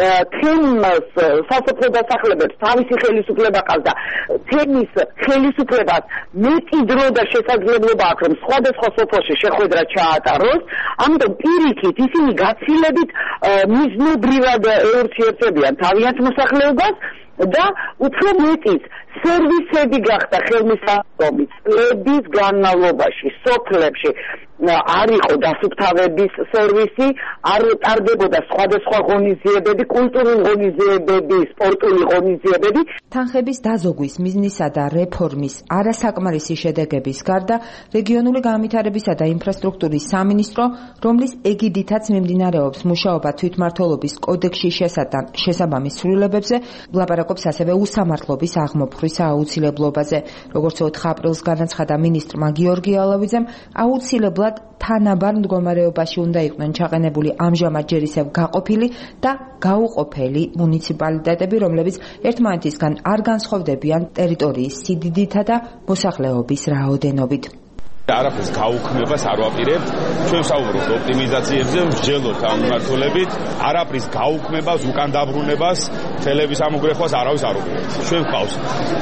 თემის სასოფლო დასახლებებს თავისი ხელისუფლება ყავს და თემის ხელისუფლებას მეტი დრო და შესაძლებლობა აქვს, რომ სხვადასხვა სოფელში შეხვედრა ჩაატაროს. ამიტომ პირიქით ისინი გაცილებით მიზნობრივად ეურთიერთებიან თავიანთ მოსახლეობას და უფრო მეტის სერვისები გახდა ხელმისაწვდომი წლების განმავლობაში სოფლებში არ იყო დასუფთავების სერვისი, არ ტარდებოდა სხვადასხვა ღონისძიებები, კულტურული ღონისძიებები, სპორტული ღონისძიებები. თანხების დაზოგვის მიზნისა და რეფორმის არასაკმარისი შედეგების გარდა, რეგიონული განვითარებისა და ინფრასტრუქტურის სამინისტრო, რომლის ეგიდითაც მიმდინარეობს მუშაობა თვითმმართველობის კოდექსში შესაბამის ცვლილებებზე, ლაპარაკობს ასევე უსამართლობის აღმოფხვის აუცილებლობაზე. როგორც 4 აპრილს განაცხადა მინისტრმა გიორგი ალავიძემ, აუცილებლად თანაბარ მდგომარეობაში უნდა იყვნენ ჩაყენებული ამჟამად ჯერ ისევ გაყოფილი და გაუყოფელი მუნიციპალიტეტები, რომლებიც ერთმანეთისგან არ განსხვავდებიან ტერიტორიის სიდიდითა და მოსახლეობის რაოდენობით. არაფერს გაუქმებას არ ვაპირებთ. ჩვენ ვსაუბრობთ ოპტიმიზაციებზე, მსჯელობთ ამ მიმართულებით. არაფრის გაუქმებას, უკან დაბრუნებას, თელების ამოგრეხვას არავის არ უყურებთ. ჩვენ გვყავს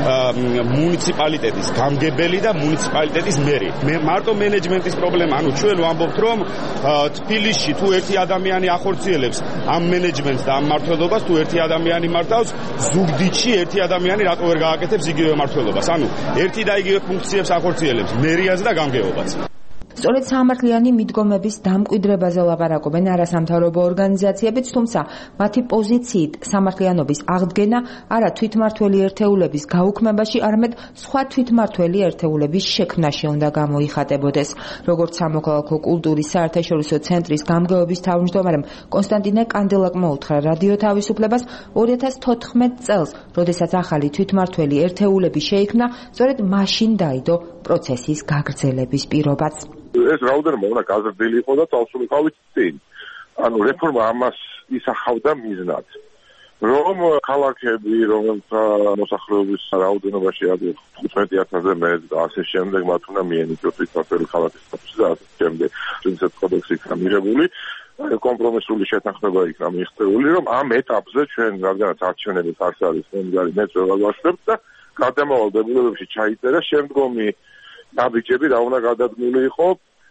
მუნიციპალიტეტის გამგებელი და მუნიციპალიტეტის მერი. მარტო მენეჯმენტის პრობლემა, ანუ ჩვენ ვამბობთ, რომ თბილისში თუ ერთი ადამიანი ახორციელებს ამ მენეჯმენტს და ამ მმართველობას, თუ ერთი ადამიანი მართავს, ზუგდიდში ერთი ადამიანი რატო ვერ გააკეთებს იგივე მმართველობას? ანუ ერთი და იგივე ფუნქციებს ახორციელებს მერიაზე და გამგეობას. სწორედ სამართლიანი მიდგომების დამკვიდრებაზე ლაპარაკობენ არასამთავრობო ორგანიზაციებიც, თუმცა მათი პოზიციით სამართლიანობის აღდგენა არა თვითმმართველი ერთეულების გაუქმებაში, არამედ სხვა თვითმმართველი ერთეულების შექმნაში უნდა გამოიხატებოდეს. როგორც სამოქალაქო კულტურის საერთაშორისო ცენტრის გამგეობის თავმჯდომარემ კონსტანტინე კანდელაკმა უთხრა რადიო თავისუფლებას, 2014 წელს, როდესაც ახალი თვითმმართველი ერთეულები შეიქმნა, სწორედ მაშინ დაიდო პროცესის გაგრძელების პირობაც. ეს რაოდენობა უნდა გაზრდილი იყო და წავსულიყავით წინ. ანუ რეფორმა ამას ისახავდა მიზნად, რომ ქალაქები, რომელთა მოსახლეობის რაოდენობაში არის 15,000-ზე მეტ და ასე შემდეგ, მათ უნდა მიენიჭოს თვითმმართველი ქალაქის სტატუსი და ასე შემდეგ. თუმცა კოდექსი იქნა მიღებული, კომპრომისული შეთანხმება იქნა მიღწეული, რომ ამ ეტაპზე ჩვენ რადგანაც არჩევნების არ არის მომგარი მეც ვერ ვაშვებთ და გადამავალ დებულებებში ჩაიწერა შემდგომი ნაბიჯები რა უნდა გადადგმული იყო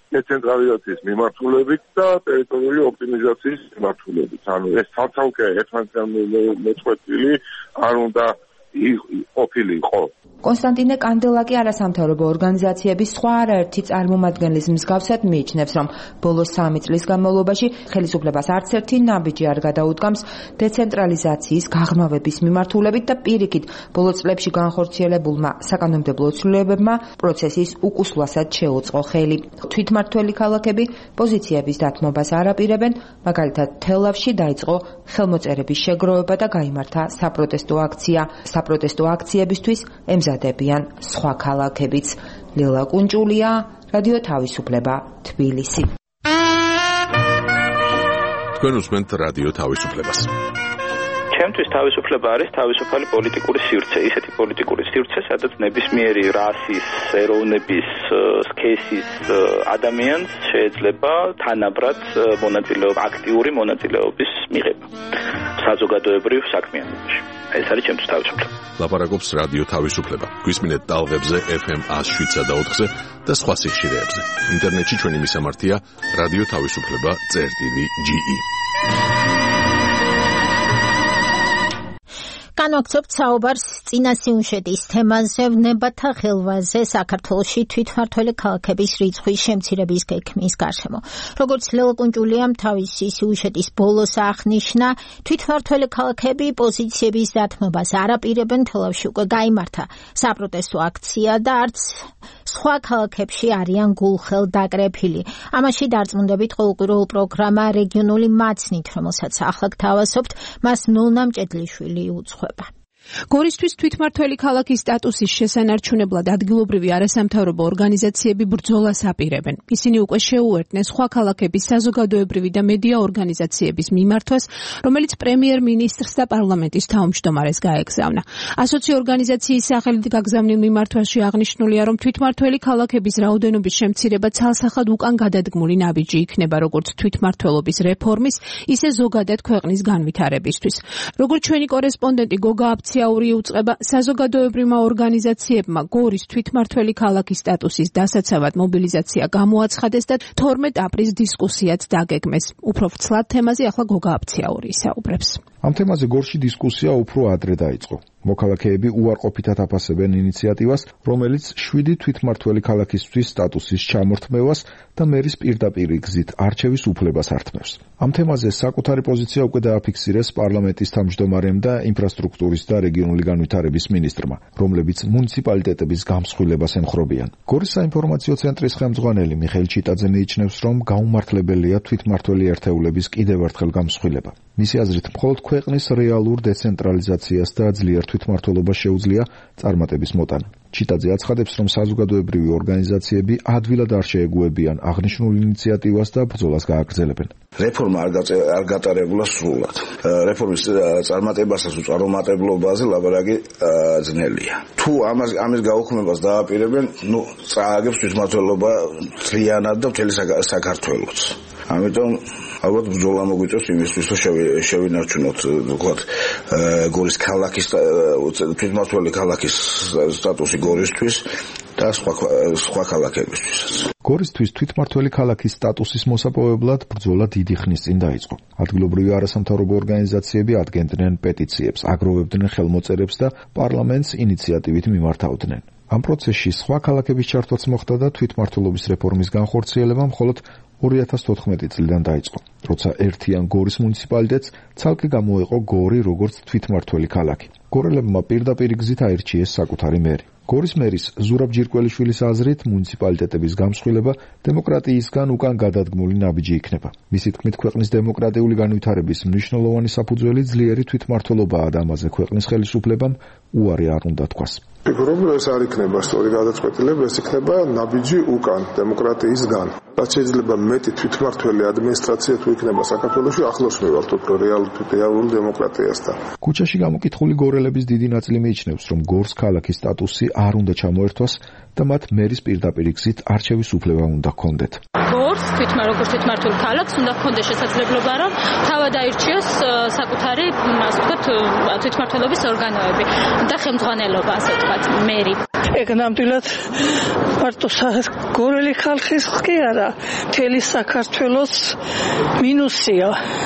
დეცენტრალიზაციის მიმართულებით და ტერიტორიული ოპტიმიზაციის მიმართულებით. ანუ ეს ცალ-ცალკე ერთმანეთთან მოწყვეტილი არ უნდა ყოფილიყო. კონსტანტინე კანდელაკი არასამთავრობო ორგანიზაციების სხვა არაერთი წარმომადგენლის მსგავსად მიიჩნევს, რომ ბოლო 3 წლის განმავლობაში ხელისუფლებას არც ერთი ნაბიჯი არ გადაუდგამს დეცენტრალიზაციის გაღრმავების მიმართულებით და პირიქით ბოლო წლებში განხორციელებულმა საკანონმდებლო ცვლილებებმა პროცესის უკუსლვასად შეუწყო ხელი. თვითმმართველი ქალაქები პოზიციების დათმობას არ აპირებენ, მაგალითად თელავში დაიწყო ხელმოწერების შეგროვება და გაიმართა საპროტესტო აქცია. საპროტესტო აქციებისთვის ემზადებიან სხვა ქალაქებიც. ლელა კუნჭულია, რადიო თავისუფლება, თბილისი. თქვენ უსმენთ რადიო თავისუფლებას. ჩემთვის თავისუფლება არის თავისუფალი პოლიტიკური სივრცე, ისეთი პოლიტიკური სივრცე, სადაც ნებისმიერი რასის, ეროვნების, სქესის ადამიანს შეიძლება თანაბრად აქტიური მონაწილეობის მიღება საზოგადოებრივ საქმიანობაში. ეს არის ჩემთვის თავისუფლება. ლაპარაკობს რადიო თავისუფლება. გვისმინეთ ტალღებზე FM 107.4-ზე და სხვა სიხშირეებზე. ინტერნეტში ჩვენი მისამართია რადიო თავისუფლება.ge. განვაგრძობთ საუბარს წინა სიუჟეტის თემაზე, ვნებათა ხელვაზე საქართველოში თვითმმართველი ქალაქების რიცხვის შემცირების გეგმის გარშემო. როგორც ლელა კუნჭულიამ თავისი სიუჟეტის ბოლოს აღნიშნა, თვითმმართველი ქალაქები პოზიციების დათმობას არ აპირებენ, თელავში უკვე გაიმართა საპროტესტო აქცია და არც სხვა ქალაქებში არიან გულხელ დაკრეფილი. ამაში დარწმუნდებით ყოველკვირეულ პროგრამა რეგიონული მაცნით, რომელსაც ახლა გთავაზობთ, მას ნონა მჭედლიშვილი უძღვება. გორისთვის თვითმმართველი ქალაქის სტატუსის შესანარჩუნებლად ადგილობრივი არასამთავრობო ორგანიზაციები ბრძოლას აპირებენ. ისინი უკვე შეუერთდნენ სხვა ქალაქების საზოგადოებრივი და მედია ორგანიზაციების მიმართვას, რომელიც პრემიერ-მინისტრს და პარლამენტის თავმჯდომარეს გაეგზავნა. ასოცი ორგანიზაციის სახელით გაგზავნილ მიმართვაში აღნიშნულია, რომ თვითმმართველი ქალაქების რაოდენობის შემცირება ცალსახად უკან გადადგმული ნაბიჯი იქნება როგორც თვითმმართველობის რეფორმის, ისე ზოგადად ქვეყნის განვითარებისთვის. როგორც ჩვენი კორესპონდენტი გოგა აფციაური უწყება, საზოგადოებრივმა ორგანიზაციებმა გორის თვითმმართველი ქალაქის სტატუსის დასაცავად მობილიზაცია გამოაცხადეს და 12 აპრილს დისკუსიაც დაგეგმეს. უფრო ვრცლად თემაზე ახლა გოგა აფციაური ისაუბრებს. ამ თემაზე გორში დისკუსია უფრო ადრე დაიწყო. მოქალაქეები უარყოფითად აფასებენ ინიციატივას, რომელიც 7 თვითმმართველი ქალაქისთვის სტატუსის ჩამორთმევას და მერის პირდაპირ გზით არჩევის უფლებას ართმევს. ამ თემაზე საკუთარი პოზიცია უკვე დააფიქსირეს პარლამენტის თავმჯდომარემ და ინფრასტრუქტურის და რეგიონული განვითარების მინისტრმა, რომლებიც მუნიციპალიტეტების გამსხვილებას ემხრობიან. გორის საინფორმაციო ცენტრის ხელმძღვანელი მიხეილ ჩიტაძე მიიჩნევს, რომ გაუმართლებელია თვითმმართველი ერთეულების კიდევ ერთხელ გამსხვილება. მისი აზრით, მხოლოდ ქვეყნის რეალურ დეცენტრალიზაციას და ძლიერ თვითმმართველობას შეუძლია წარმატების მოტანა. ჩიტაძე აცხადებს, რომ საზოგადოებრივი ორგანიზაციები ადვილად არ შეეგუებიან აღნიშნულ ინიციატივას და ბრძოლას გააგრძელებენ. რეფორმა არ გატარებულა სრულად. რეფორმის წარმატებასაც უწარმოებლობაზე ლაბარაკი ძნელია. თუ ამის გაუქმებას დააპირებენ, წააგებს თვითმმართველობა მთლიანად და მთელი საქართველოს. ამიტომ ალბათ ბრძოლა მოგვიწევს იმისთვის, რომ შევინარჩუნოთ, ვთქვათ, გორის ქალაქის თვითმმართველი ქალაქის სტატუსი გორისთვის და სხვა ქალაქებისთვისაც. გორისთვის თვითმმართველი ქალაქის სტატუსის მოსაპოვებლად ბრძოლა დიდი ხნის წინ დაიწყო. ადგილობრივი არასამთავრობო ორგანიზაციები ადგენდნენ პეტიციებს, აგროვებდნენ ხელმოწერებს და პარლამენტს ინიციატივით მიმართავდნენ. ამ პროცესში სხვა ქალაქების ჩართვაც მოხდა და თვითმმართველობის რეფორმის განხორციელება მხოლოდ 2014 წლიდან დაიწყო, როცა ერთიან გორის მუნიციპალიტეტს ცალკე გამოეყო გორი როგორც თვითმმართველი ქალაქი. გორელებმა პირდაპირ გზით აირჩიეს საკუთარი მერი. გორის მერის ზურაბ ჯირკველიშვილის აზრით, მუნიციპალიტეტების გამსხვილება დემოკრატიისგან უკან გადადგმული ნაბიჯი იქნება. მისი თქმით, ქვეყნის დემოკრატიული განვითარების მნიშვნელოვანი საფუძველი ძლიერი თვითმმართველობაა და ამაზე ქვეყნის ხელისუფლებამ უარი არ უნდა თქვას. ფიქრობ, რომ ეს არ იქნება სწორი გადაწყვეტილება, ეს იქნება ნაბიჯი უკან დემოკრატიისგან. რაც შეიძლება მეტი თვითმმართველი ადმინისტრაცია თუ იქნება საქართველოში, ახლოს მივალთ უფრო რეალურ დემოკრატიასთან. ქუჩაში გამოკითხული გორელების დიდი ნაწილი მიიჩნევს, რომ გორს ქალაქის სტატუსი არ უნდა ჩამოერთვას და მათ მერის პირდაპირ გზით არჩევის უფლება უნდა ჰქონდეთ. გორს როგორც თვითმმართველ ქალაქს უნდა ჰქონდეს შესაძლებლობა, რომ თავად აირჩიოს საკუთარი, ასე ვთქვათ, თვითმმართველობის ორგანოები და ხელმძღვანელობა, ასე ვთქვათ, მერი. ეგ ნამდვილად მარტო გორელი ხალხის კი არა, მთელი საქართველოს მინუსია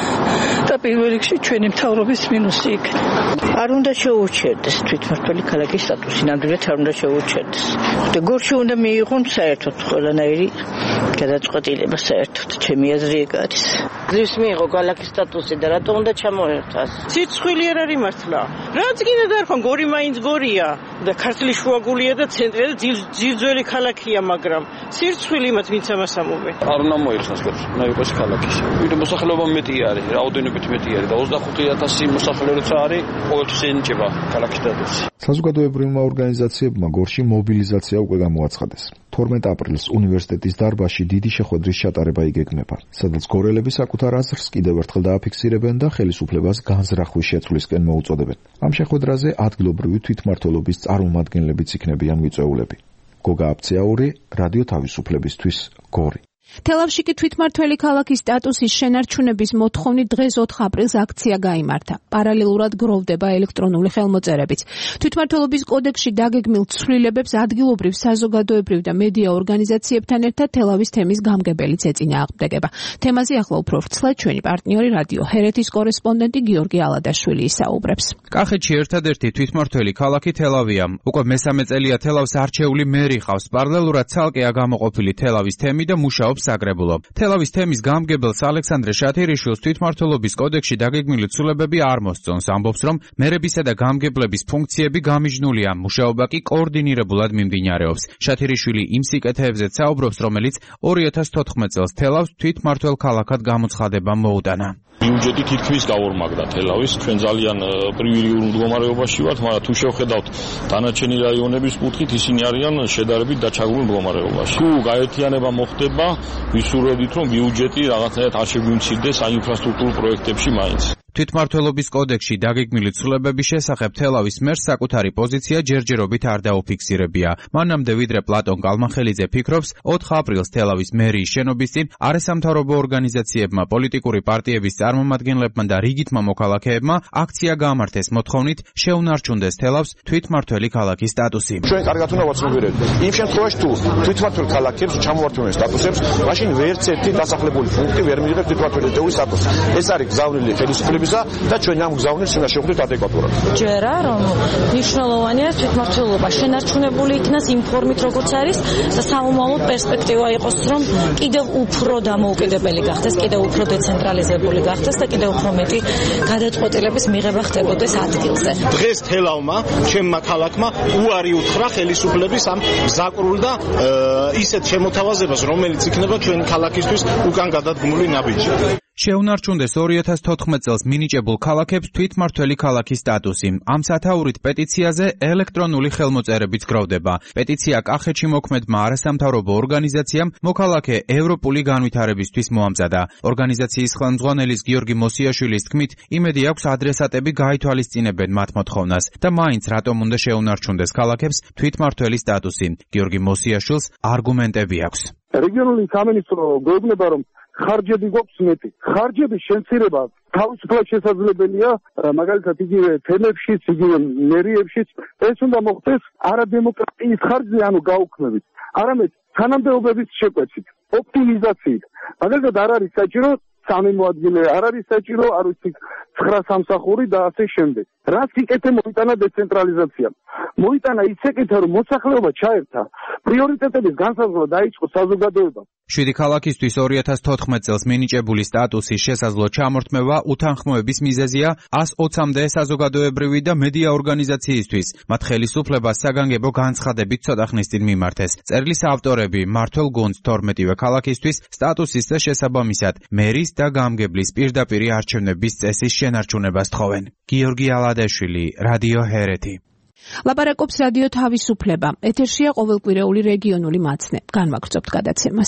და პირველ რიგში ჩვენი მთავრობის მინუსი იქნება. არ უნდა შეურჩერდეს თვითმმართველი ქალაქის სტატუსი, ნამდვილად არ უნდა შეურჩერდეს. და გორში უნდა მიიღონ საერთოდ ყველანაირი გადაწყვეტილება საერთოდ, ჩემი აზრი ეგ არის. ძლივს მიიღო ქალაქის სტატუსი და რატო უნდა ჩამოერთვას? ცირცხვილი არ არის მართლა. რაც კიდე დარქონ, გორი მაინც გორია და ქართლის შუაგულია და ცენტრი და ძირძველი ქალაქია, მაგრამ ცირცხვილი მათ ვინც ამას ამობენ. არ უნდა მოიხსნას გორში, უნდა იყოს ქალაქის. ვიდრე მოსახლეობა მეტი არის, რაოდენობით მეტი არის და 25000 მოსახლე როცა არის, ყოველთვის ენიჭება ქალაქის სტატუსი. საზოგადოებრივმა ორგანიზაციებმა გორში მობილიზაცია უკვე გამოაცხადეს. 12 აპრილს უნივერსიტეტის დარბაზში დიდი შეხვედრის ჩატარება იგეგმება, სადაც გორელები საკუთარ აზრს კიდევ ერთხელ დააფიქსირებენ და ხელისუფლებას განზრახვის შეცვლისკენ მოუწოდებენ. ამ შეხვედრაზე ადგილობრივი თვითმმართველობის წარმომადგენლებიც იქნებიან მიწვეულები. გოგა აფციაური, რადიო თავისუფლებისთვის, გორი. თელავში კი თვითმმართველი ქალაქის სტატუსის შენარჩუნების მოთხოვნით დღეს 4 აპრილს აქცია გაიმართა. პარალელურად გროვდება ელექტრონული ხელმოწერებიც. თვითმმართველობის კოდექსში დაგეგმილ ცვლილებებს ადგილობრივ საზოგადოებრივ და მედია ორგანიზაციებთან ერთად თელავის თემის გამგებელიც ეწინააღმდეგება. თემაზე ახლა უფრო ვრცლად ჩვენი პარტნიორი რადიო ჰერეთის კორესპონდენტი გიორგი ალადაშვილი ისაუბრებს. კახეთში ერთადერთი თვითმმართველი ქალაქი თელავია. უკვე მესამე წელია თელავს არჩეული მერი ყავს. პარალელურად ცალკეა გამოყოფილი თელავის თემი და მუშაობს საგრებულო. თელავის თემის გამგებელს ალექსანდრე შათირიშვილს თვითმმართველობის კოდექსში დაგეგმილი ცვლილებები არ მოსწონს. ამბობს, რომ მერებისა და გამგებლების ფუნქციები გამიჯნულია, მუშაობა კი კოორდინირებულად მიმდინარეობს. შათირიშვილი იმ სიკეთეებზეც საუბრობს, რომელიც 2014 წელს თელავს თვითმმართველ ქალაქად გამოცხადება მოუტანა. ბიუჯეტი თითქმის გაორმაგდა თელავის. ჩვენ ძალიან პრივილეგიურ მდგომარეობაში ვართ, მაგრამ თუ შევხედავთ დანარჩენი რაიონების კუთხით, ისინი არიან შედარებით დაჩაგრულ მდგომარეობაში. თუ გაერთიანება მოხდება, ვისურვებთ, რომ ბიუჯეტი რაღაცნაირად არ შეგვიმცირდეს საინფრასტრუქტურო პროექტებში მაინც. თვითმმართველობის კოდექსში დაგეგმილი ცვლილებების შესახებ თელავის მერს საკუთარი პოზიცია ჯერჯერობით არ დაუფიქსირებია. მანამდე ვიდრე პლატონ კალმახელიძე ფიქრობს, 4 აპრილს თელავის მერიის შენობის წინ არასამთავრობო ორგანიზაციებმა, პოლიტიკური პარტიების წარმომადგენლებმა და რიგითმა მოქალაქეებმა აქცია გამართეს მოთხოვნით შეუნარჩუნდეს თელავს თვითმმართველი ქალაქის სტატუსი. ჩვენ კარგად უნდა ვაცნობიერებთ. იმ შემთხვევაში თუ თვითმმართველ ქალაქებს ჩამოვართვენ სტატუსებს, მაშინ ვერც ერთი დასახლებული პუნქტი ვერ მიიღებს თვითმმართველი თეორის სტატუსს. ეს არის გზავნილი ხელისუფლების და ჩვენ ამ გზავნილს უნდა შევხვდეთ ადეკვატურად. ჯერა რომ მნიშვნელოვანია თვითმმართველობა შენარჩუნებული იქნას იმ ფორმით როგორც არის და სამომავლო პერსპექტივა იყოს რომ კიდევ უფრო დამოუკიდებელი გახდეს, კიდევ უფრო დეცენტრალიზებული გახდეს და კიდევ უფრო მეტი გადაწყვეტილების მიღება ხდებოდეს ადგილზე. დღეს თელავმა, ჩემმა ქალაქმა უარი უთხრა ხელისუფლების ამ გზაკრულ და ისეთ შემოთავაზებას, რომელიც იქნება ჩვენი ქალაქისთვის უკან გადადგმული ნაბიჯი. შეუნარჩუნდეს 2014 წელს მინიჭებულ ქალაქებს თვითმმართველი ქალაქის სტატუსი. ამ სათაურით პეტიციაზე ელექტრონული ხელმოწერებიც გროვდება. პეტიცია კახეთში მოქმედმა არასამთავრობო ორგანიზაციამ მოქალაქე ევროპული განვითარებისთვის მოამზადა. ორგანიზაციის ხელმძღვანელის გიორგი მოსიაშვილის თქმით, იმედი აქვს ადრესატები გაითვალისწინებენ მათ მოთხოვნას და მაინც რატომ უნდა შეუნარჩუნდეს ქალაქებს თვითმმართველი სტატუსი. გიორგი მოსიაშვილს არგუმენტები აქვს. რეგიონული სამინისტრო გვეუბნება, რომ ხარჯები გვაქვს მეტი. ხარჯების შემცირება თავისუფლად შესაძლებელია, მაგალითად იგივე თემებშიც, იგივე მერიებშიც. ეს უნდა მოხდეს არა დემოკრატიის ხარჯზე, ანუ გაუქმებით, არამედ თანამდებობების შეკვეცით, ოპტიმიზაციით. მაგალითად არ არის საჭირო 3 მოადგილე, არ არის საჭირო, არ ვიცი, 9 სამსახური და ასე შემდეგ. რაც იკეთე მოიტანა დეცენტრალიზაცია. მოიტანა ისეკეთა, რომ მოსახლეობა ჩაერთა, პრიორიტეტების განსაზღვრა დაიწყო საზოგადოება. 7 ქალაქისთვის 2014 წელს მინიჭებული სტატუსის შესაძლო ჩამორთმევა უთანხმოების მიზეზია 120-მდე საზოგადოებრივი და მედია ორგანიზაციისთვის. მათ ხელისუფლებას საგანგებო განცხადებით ცოტა ხნის წინ მიმართეს. წერლის ავტორები მმართველ გუნდს 12-ვე ქალაქისთვის სტატუსის შესაბამისად მერის და გამგებლის პირდაპირი არჩევნების წესის შენარჩუნებას თხოვენ. გიორგი ალადაშვილი, რადიო ჰერეთი. ლაპარაკობს რადიო თავისუფლება. ეთერშია ყოველკვირეული რეგიონული მაცნე. განვაგრძობთ გადაცემას.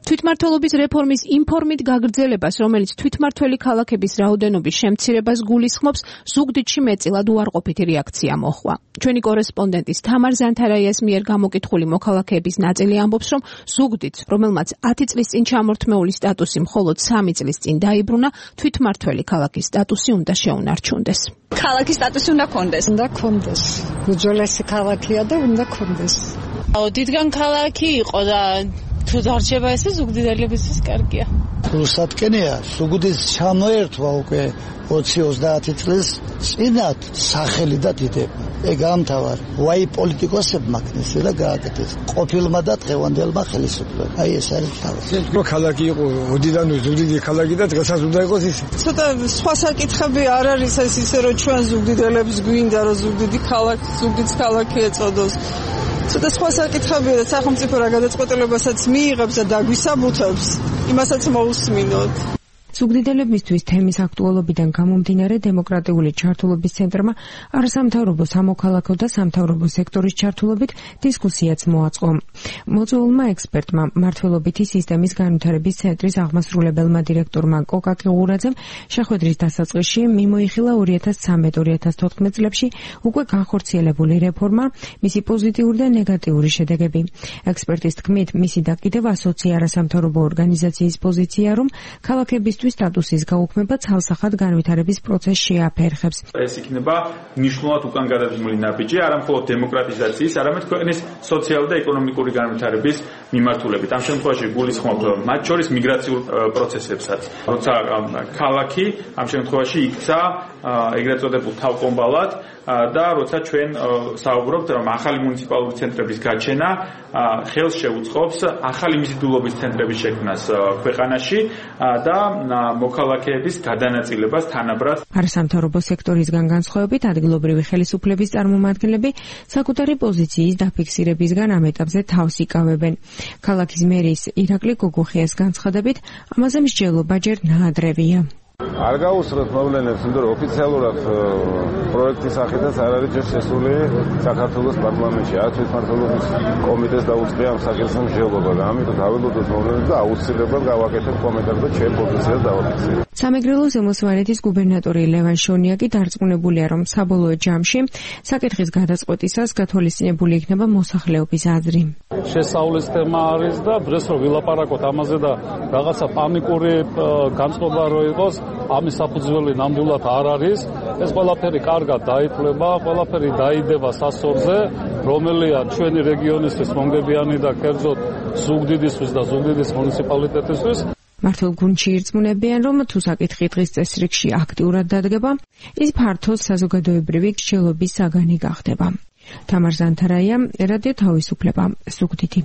თვითმმართველობის რეფორმის იმ ფორმით გაგრძელებას, რომელიც თვითმმართველი ქალაქების რაოდენობის შემცირებას გულისხმობს, ზუგდიდში მეტწილად უარყოფითი რეაქცია მოჰყვა. ჩვენი კორესპონდენტის თამარ ზანთარაიას მიერ გამოკითხული მოქალაქეების ნაწილი ამბობს, რომ ზუგდიდს, რომელმაც 10 წლის წინ ჩამორთმეული სტატუსი მხოლოდ 3 წლის წინ დაიბრუნა, თვითმმართველი ქალაქის სტატუსი უნდა შეუნარჩუნდეს. ქალაქის სტატუსი უნდა კონდეს. უნდა კონდეს. უძველესი ქალაქია და უნდა კონდეს. დიდგან ქალაქი იყო და თუ დარჩება ესე ზუგდიდელებისთვის კარგია. რუსათკენია ზუგდიდს ჩამოერთვა უკვე 20-30 წლის წინათ სახელი და დიდება. ეგ ამთავარ ვაი პოლიტიკოსებმა ქნესილა გააკეთეს. ყოფილმა და დღევანდელმა ხელისუფლებამ. აი ეს არის თავი. ქალაქი იყო ოდიდან ზუგდიდი ქალაქი და დღესაც უნდა იყოს ის. ცოტა სხვა საკითხები არ არის ეს ისე რომ ჩვენ ზუგდიდელებს გვინდა რომ ზუგდიდს ქალაქი ეწოდოს. ცოტა სხვა საკითხებია და სახელმწიფო რა გადაწყვეტილებასაც მიიღებს და დაგვისაბუთებს, იმასაც მოусმინოთ. ზუგდიდელებისთვის თემის აქტუალობიდან გამომდინარე დემოკრატიული ჩართულობის ცენტრმა არასამთავრობო სამოქალაქო და სამთავრობო სექტორის ჩართულობით დისკუსიაც მოაწყო. მოწვეულმა ექსპერტმა მმართველობითი სისტემის განვითარების ცენტრის აღმასრულებელმა დირექტორმა კოკა კეღურაძემ შეხვედრის დასაწყისში მიმოიხილა 2013-2014 წლებში უკვე განხორციელებული რეფორმა, მისი პოზიტიური და ნეგატიური შედეგები. ექსპერტის თქმით, მისი დაკიდევ ასოცი არასამთავრობო ორგანიზაციის პოზიცია, რომ ქალაქებისთვის სტატუსის გაუქმება ცალსახად განვითარების პროცესს შეაფერხებს. ეს იქნება მნიშვნელოვნად უკან გადადგმული ნაბიჯი არა მხოლოდ დემოკრატიზაციის, არამედ ქვეყნის სოციალური და ეკონომიკური განვითარების მიმართულებით. ამ შემთხვევაში გულისხმობ მათ შორის მიგრაციულ პროცესებსაც. როცა ქალაქი ამ შემთხვევაში იქცა ეგრეთ წოდებულ თავკომბალად და როცა ჩვენ საუბრობთ, რომ ახალი მუნიციპალური ცენტრების გაჩენა ხელს შეუწყობს ახალი მიზიდულობის ცენტრების შექმნას ქვეყანაში და მოქალაქეების გადანაწილებას თანაბრად. არასამთავრობო სექტორისგან განსხვავებით ადგილობრივი ხელისუფლების წარმომადგენლები საკუთარი პოზიციის დაფიქსირებისგან ამ ეტაპზე თავს იკავებენ. ქალაქის მერის ირაკლი გოგუხიას განცხადებით, ამაზე მსჯელობა ჯერ ნაადრევია. არ გაუსწროთ მოვლენებს, იმიტომ რომ ოფიციალურად პროექტის სახითაც არ არის ჯერ შესული საქართველოს პარლამენტში. არ თვითმმართველობის კომიტეტს დაუწყია ამ საკითხზე მსჯელობა და ამიტომ დაველოდოთ მოვლენებს და აუცილებლად გავაკეთებ კომენტარი და ჩვენ პოზიციას დავაფიქსირებთ. სამეგრელოს ზემოსვანეთის გუბერნატორი ლევან შონიაკი დარწმუნებულია, რომ საბოლოო ჯამში საკითხის გადაწყვეტისას გათვალისწინებული იქნება მოსახლეობის აზრი. შესწავლის თემა არის და დღეს რომ ვილაპარაკოთ ამაზე და რაღაცა პანიკური განწყობა რო იყოს, ამის საფუძველი ნამდვილად არ არის. ეს ყველაფერი კარგად დაითვლება, ყველაფერი დაიდება სასწორზე, რომელია ჩვენი რეგიონისთვის მომგებიანი და კერძოდ ზუგდიდისთვის და ზუგდიდის მუნიციპალიტეტისთვის. მართლ გუნდში ირწმუნებიან, რომ თუ საკითხი დღის წესრიგში აქტიურად დადგება, ის ფართოდ საზოგადოებრივი მსჯელობის საგანი გახდება. თამარ ზანთარაია, რადიო თავისუფლება, ზუგდიდი.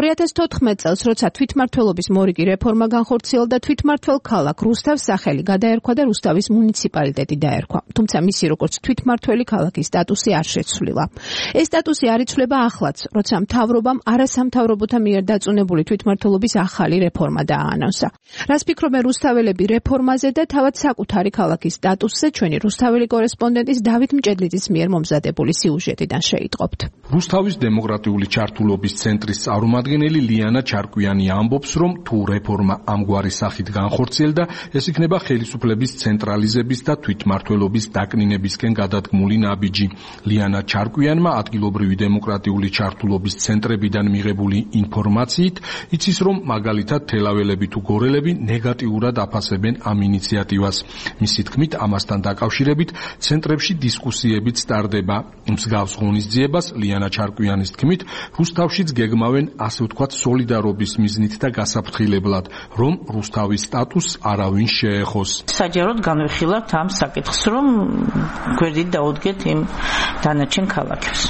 2014 წელს, როცა თვითმმართველობის მორიგი რეფორმა განხორციელდა, თვითმმართველ ქალაქ რუსთავს სახელი გადაერქვა და რუსთავის მუნიციპალიტეტი დაერქვა. თუმცა მისი როგორც თვითმმართველი ქალაქის სტატუსი არ შეცვლილა. ეს სტატუსი არ იცვლება ახლაც, როცა მთავრობამ არასამთავრობოთა მიერ დაწუნებული თვითმმართველობის ახალი რეფორმა დააანონსა. რას ფიქრობენ რუსთაველები რეფორმაზე და თავად საკუთარი ქალაქის სტატუსზე, ჩვენი რუსთაველი კორესპონდენტის დავით მჭედლიძის მიერ მომზადებული სიუჟეტიდან შეიტყობთ. რუსთავის დემოკრატიული ჩართულობის ცენტრის წარმომადგენელი ლიანა ჩარკვიანი ამბობს, რომ თუ რეფორმა ამგვარი სახით განხორციელდა, ეს იქნება ხელისუფლების ცენტრალიზების და თვითმმართველობის დაკნინებისკენ გადადგმული ნაბიჯი. ლიანა ჩარკვიანმა ადგილობრივი დემოკრატიული ჩართულობის ცენტრებიდან მიღებული ინფორმაციით იცის, რომ მაგალითად თელაველები თუ გორელები ნეგატიურად აფასებენ ამ ინიციატივას. მისი თქმით, ამასთან დაკავშირებით ცენტრებში დისკუსიებიც ტარდება. მსგავს ღონისძიებას ლიანა ჩარკვიანის თქმით, რუსთავშიც გეგმავენ ასე ვთქვათ სოლიდარობის მიზნით და გასაფრთხილებლად, რომ რუსთავის სტატუსს არავინ შეეხოს. საჯაროდ განვიხილავთ ამ საკითხს, რომ გვერდით დაუდგეთ იმ დანარჩენ ქალაქებს.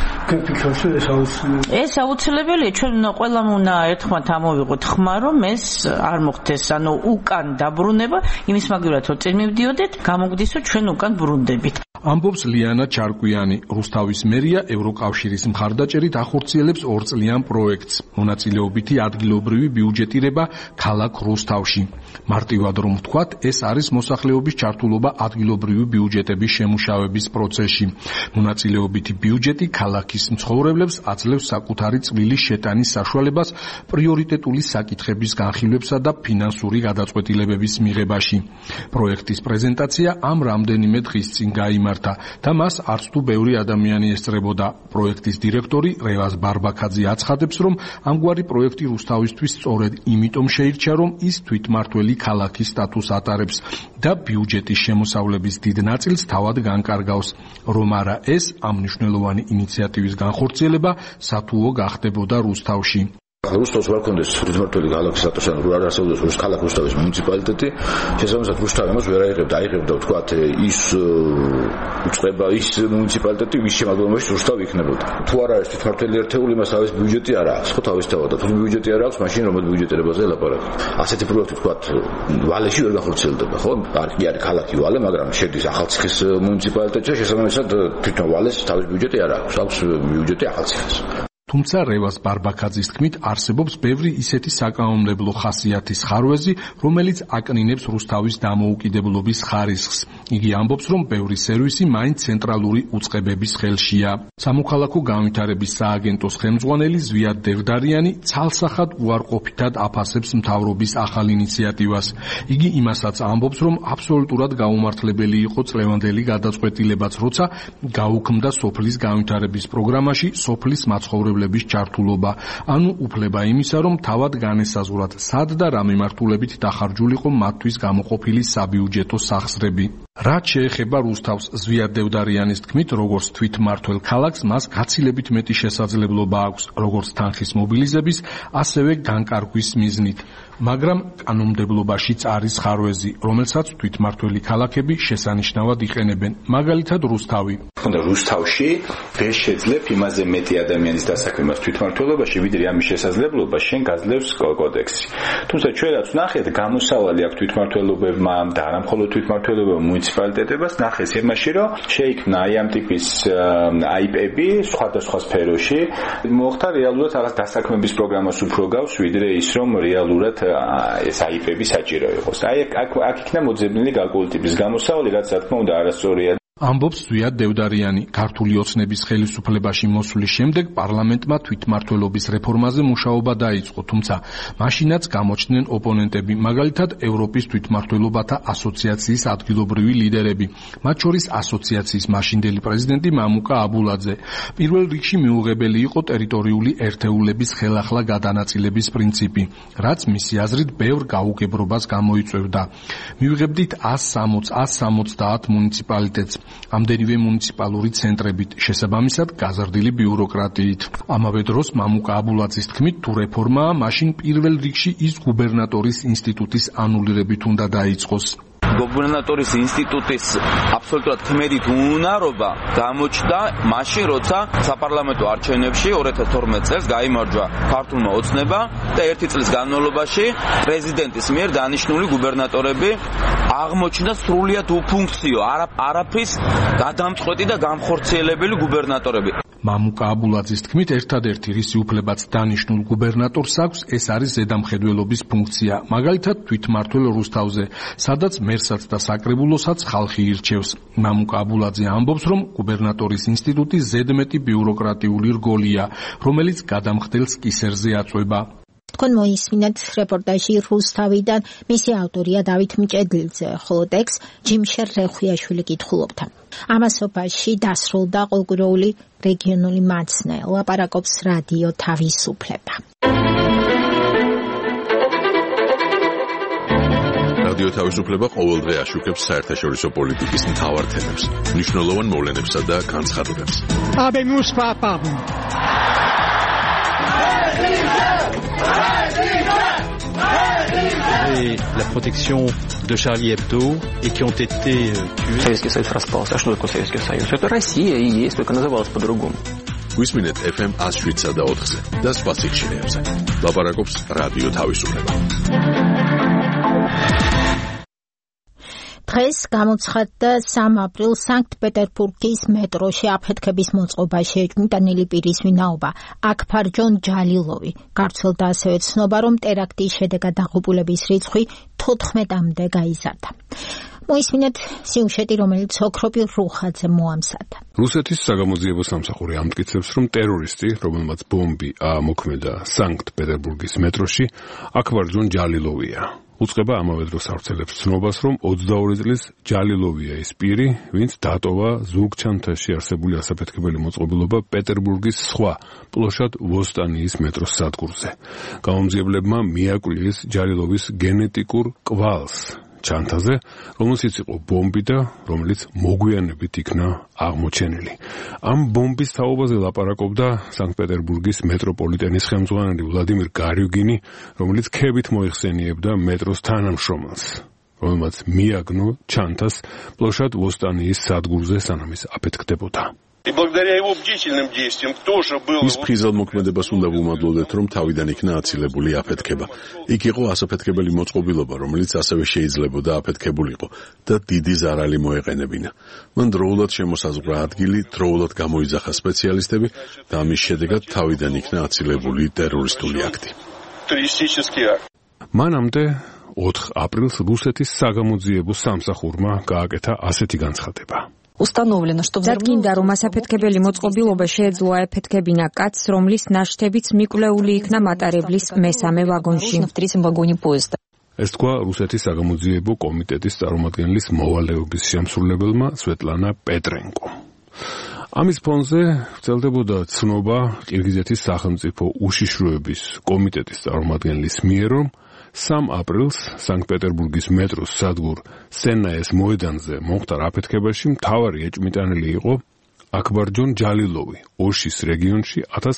ეს აუცილებელია, ჩვენ ყველამ უნდა ერთხმად ამოვიღოთ ხმა, რომ ეს არ მოხდეს, ანუ უკან დაბრუნება, იმის მაგივრად რომ წინ მივდიოდეთ, გამოგვდის, რომ ჩვენ უკან ბრუნდებით. ამბობს ლიანა ჩარკვიანი, რუსთავის მერია ევროკავშირის მხარდაჭერით ახორციელებს 2 წლიან პროექტს, მონაწილეობითი ადგილობრივი ბიუჯეტირება ქალაქ რუსთავში. მარტივად რომ ვთქვათ, ეს არის მოსახლეობის ჩართულობა ადგილობრივი ბიუჯეტების შემუშავების პროცესში. მონაწილეობითი ბიუჯეტი ქალაქის მცხოვრებლებს აძლევს საკუთარი წვლილის შეტანის საშუალებას პრიორიტეტული საკითხების განხილვებსა და ფინანსური გადაწყვეტილებების მიღებაში. პროექტის პრეზენტაცია ამ რამდენიმე დღის წინ გაიმართა და მას არც თუ ბევრი ადამიანი ესწრებოდა. პროექტის დირექტორი რევაზ ბარბაქაძე აცხადებს, რომ ამგვარი პროექტი რუსთავისთვის სწორედ იმიტომ შეირჩა, რომ ის თვითმმართველი ქალაქის სტატუსს ატარებს და ბიუჯეტის შემოსავლების დიდ ნაწილს თავად განკარგავს, რომ არა ეს ამ მნიშვნელოვანი ინიციატივის განხორციელება სათუო გახდებოდა რუსთავში. რუსთავს არ ქონდეს თვითმმართველი ქალაქის სტატუსი, არ არსებობს ქალაქ რუსთავის მუნიციპალიტეტი, შესაბამისად რუსთავი ამას ვერ აიღებდა, ვთქვათ, ის უწყება ის მუნიციპალიტეტი, ვის შემადგენლობაში რუსთავი იქნებოდა. თუ არ არის თვითმმართველი ერთეული, მას თავის ბიუჯეტი არ აქვს, ხო თავისთავად, თუ ბიუჯეტი არ აქვს, მაშინ რომელ ბიუჯეტირებაზე ლაპარაკი. ასეთი პროექტი, ვთქვათ, ვალეში ვერ განხორციელდება, ხო? კი არის ქალაქი ვალე, მაგრამ შედის ახალციხის მუნიციპალიტეტში, შესაბამისად თვითონ ვალეს თავის ბიუჯეტი არ აქვს, აქვს ბიუჯეტი ახალციხის. თუმცა რევაზ ბარბაქაძის თქმით არსებობს ბევრი ისეთი საკანონმდებლო ხასიათის ხარვეზი, რომელიც აკნინებს რუსთავის დამოუკიდებლობის ხარისხს. იგი ამბობს, რომ ბევრი სერვისი მაინც ცენტრალური უწყებების ხელშია. სამოქალაქო განვითარების სააგენტოს ხელმძღვანელი ზვიად დევდარიანი ცალსახად უარყოფითად აფასებს მთავრობის ახალ ინიციატივას. იგი იმასაც ამბობს, რომ აბსოლუტურად გაუმართლებელი იყო წლევანდელი გადაწყვეტილებაც, როცა გაუქმდა სოფლის განვითარების პროგრამაში სოფლის მაცხოვრებლების ჩართულობა, ანუ უფლება იმისა, რომ თავად განესაზღვრათ სად და რა მიმართულებით დახარჯულიყო მათთვის გამოყოფილი საბიუჯეტო სახსრები. რაც შეეხება რუსთავს, ზვიად დევდარიანის თქმით, როგორც თვითმმართველ ქალაქს მას გაცილებით მეტი შესაძლებლობა აქვს, როგორც თანხის მობილიზების, ასევე განკარგვის მიზნით. მაგრამ კანონმდებლობაშიც არის ხარვეზი, რომელსაც თვითმმართველი ქალაქები შესანიშნავად იყენებენ. მაგალითად რუსთავი. რუსთავში ვერ შეძლებ იმაზე მეტი ადამიანის დასაქმებას თვითმმართველობაში, ვიდრე ამის შესაძლებლობა შენ გაძლევს კოდექსი. თუმცა ჩვენ რაც ნახეთ, გამოსავალი აქვს თვითმმართველობებმა და არა მხოლოდ თვითმმართველობებმა მუნიციპალიტეტებას, ნახეს იმაში, რომ შეიქმნა აი ამ ტიპის აიპები სხვადასხვა სფეროში, მოხდა რეალურად რაღაც დასაქმების პროგრამას უფრო გავს, ვიდრე ის რომ რეალურად ეს აიპები საჭირო იყოს. აი აქ იქნა მოძებნილი გარკვეული ტიპის გამოსავალი, რაც რა თქმა უნდა არასწორია. ამბობს ზვიად დევდარიანი. ქართული ოცნების ხელისუფლებაში მოსვლის შემდეგ პარლამენტმა თვითმმართველობის რეფორმაზე მუშაობა დაიწყო, თუმცა მაშინაც გამოჩნდნენ ოპონენტები, მაგალითად ევროპის თვითმმართველობათა ასოციაციის ადგილობრივი ლიდერები, მათ შორის ასოციაციის მაშინდელი პრეზიდენტი მამუკა აბულაძე. პირველ რიგში მიუღებელი იყო ტერიტორიული ერთეულების ხელახლა გადანაწილების პრინციპი, რაც მისი აზრით ბევრ გაუგებრობას გამოიწვევდა. მივიღებდით 160 მუნიციპალიტეტს. ამდენივე მუნიციპალური ცენტრებით, შესაბამისად გაზრდილი ბიუროკრატიით. ამავე დროს მამუკა აბულაძის თქმით, თუ რეფორმაა, მაშინ პირველ რიგში ის გუბერნატორის ინსტიტუტის ანულირებით უნდა დაიწყოს. გუბერნატორის ინსტიტუტის აბსოლუტურად ქმედით უნარობა გამოჩნდა მაშინ, როცა საპარლამენტო არჩევნებში 2012 წელს გაიმარჯვა ქართულმა ოცნებამ და 1 წლის განმავლობაში პრეზიდენტის მიერ დანიშნული გუბერნატორები აღმოჩნდა სრულიად უფუნქციო, არაფრის გადამწყვეტი და გამხორციელებელი გუბერნატორები. მამუკა აბულაძის თქმით, ერთადერთი რისი უფლებაც დანიშნულ გუბერნატორს აქვს, ეს არის ზედამხედველობის ფუნქცია, მაგალითად თვითმმართველ რუსთავზე, სადაც მერსაც და საკრებულოსაც ხალხი ირჩევს. მამუკა აბულაძე ამბობს, რომ გუბერნატორის ინსტიტუტი ზედმეტი ბიუროკრატიული რგოლია, რომელიც გადამხდელს კისერზე აწვება. თქვენ მოისმინეთ რეპორტაჟი რუსთავიდან, მისი ავტორია დავით მიჭედლიძე, ხოლო ტექსტს ჯიმშერ რეხვიაშვილი კითხულობდა. ამასობაში დასრულდა ყოველკვირეული რეგიონული მაცნე, ლაპარაკობს რადიო თავისუფლება. რადიო თავისუფლება ყოველდღე აშუქებს საერთაშორისო პოლიტიკის მთავარ თემებს, მნიშვნელოვან მოვლენებსა და განცხადებებს. Et la protection de Charlie Hebdo et qui ont été tués. Советский Союз распался. А что такое Советский Союз? Это Россия и есть, только называлась по-другому. Გვისმინეთ FM 107 და 4-ზე და სხვა სიხშირეებზე. ლაპარაკობს რადიო თავისუფლება. დღეს გამოცხადდა 3 აპრილს სანქტ-პეტერბურგის მეტროში აფეთქების მოწყობა შეჭმიტანილი პირის ვინაობა აქბარჯონ ჯალილოვი. გავრცელდა ასევე ცნობა, რომ ტერაქტის შედეგად დაღუპულების რიცხვი 14-მდე გაიზარდა. მოისმინეთ სიუჟეტი, რომელიც ოქროპირ რუხაძე მოამზადა. რუსეთის საგამოძიებო სამსახური ამტკიცებს, რომ ტერორისტი, რომელმაც ბომბი აამოქმედა სანქტ-პეტერბურგის მეტროში, აქბარჯონ ჯალილოვია. უწყება ამავე დროს ავრცელებს ცნობას, რომ 22 წლის ჯალილოვია ის პირი, ვინც დატოვა ზუგჩანთაში არსებული ასაფეთქებელი მოწყობილობა პეტერბურგის სხვა პლოშად ვოსტანიის მეტროს სადგურზე. გამომძიებლებმა მიაკვლიეს ჯალილოვის გენეტიკურ კვალს ჩანთაზე, რომელშიც იყო ბომბი და რომელიც მოგვიანებით იქნა აღმოჩენილი. ამ ბომბის თაობაზე ლაპარაკობდა სანქტ-პეტერბურგის მეტროპოლიტენის ხელმძღვანელი ვლადიმირ გარიუგინი, რომელიც ქებით მოიხსენიებდა მეტროს თანამშრომელს, რომელმაც მიაგნო ჩანთას პლოშად ვოსტანიის სადგურზე, სანამ ის აფეთქდებოდა. ის ფიზალ მოქმედებას უნდა ვუმადლოდეთ, რომ თავიდან იქნა აცილებული აფეთქება. იქ იყო ასაფეთქებელი მოწყობილობა, რომელიც ასევე შეიძლებოდა აფეთქებულიყო და დიდი ზარალი მოეყენებინა. მან დროულად შემოსაზღვრა ადგილი, დროულად გამოიძახა სპეციალისტები და ამის შედეგად თავიდან იქნა აცილებული ტერორისტული აქტი. მანამდე 4 აპრილს რუსეთის საგამოძიებო სამსახურმა გააკეთა ასეთი განცხადება. დადგინდა, რომ ასაფეთქებელი მოწყობილობა შეეძლო აეფეთქებინა კაცს, რომლის ნაშთებიც მიკვლეული იქნა მატარებლის მესამე ვაგონში. ეს თქვა რუსეთის საგამოძიებო კომიტეტის წარმომადგენლის მოვალეობის შემსრულებელმა სვეტლანა პეტრენკო. ამის ფონზე ვრცელდებოდა ცნობა ყირგიზეთის სახელმწიფო უშიშროების კომიტეტის წარმომადგენლის მიერ, რომ 3 აპრილს სანქტ-პეტერბურგის მეტროს სადგურ სენაეს მოედანზე მომხდარ აფეთქებაში მთავარი ეჭვმიტანილი იყო აქბარჯონ ჯალილოვი, ოშის რეგიონში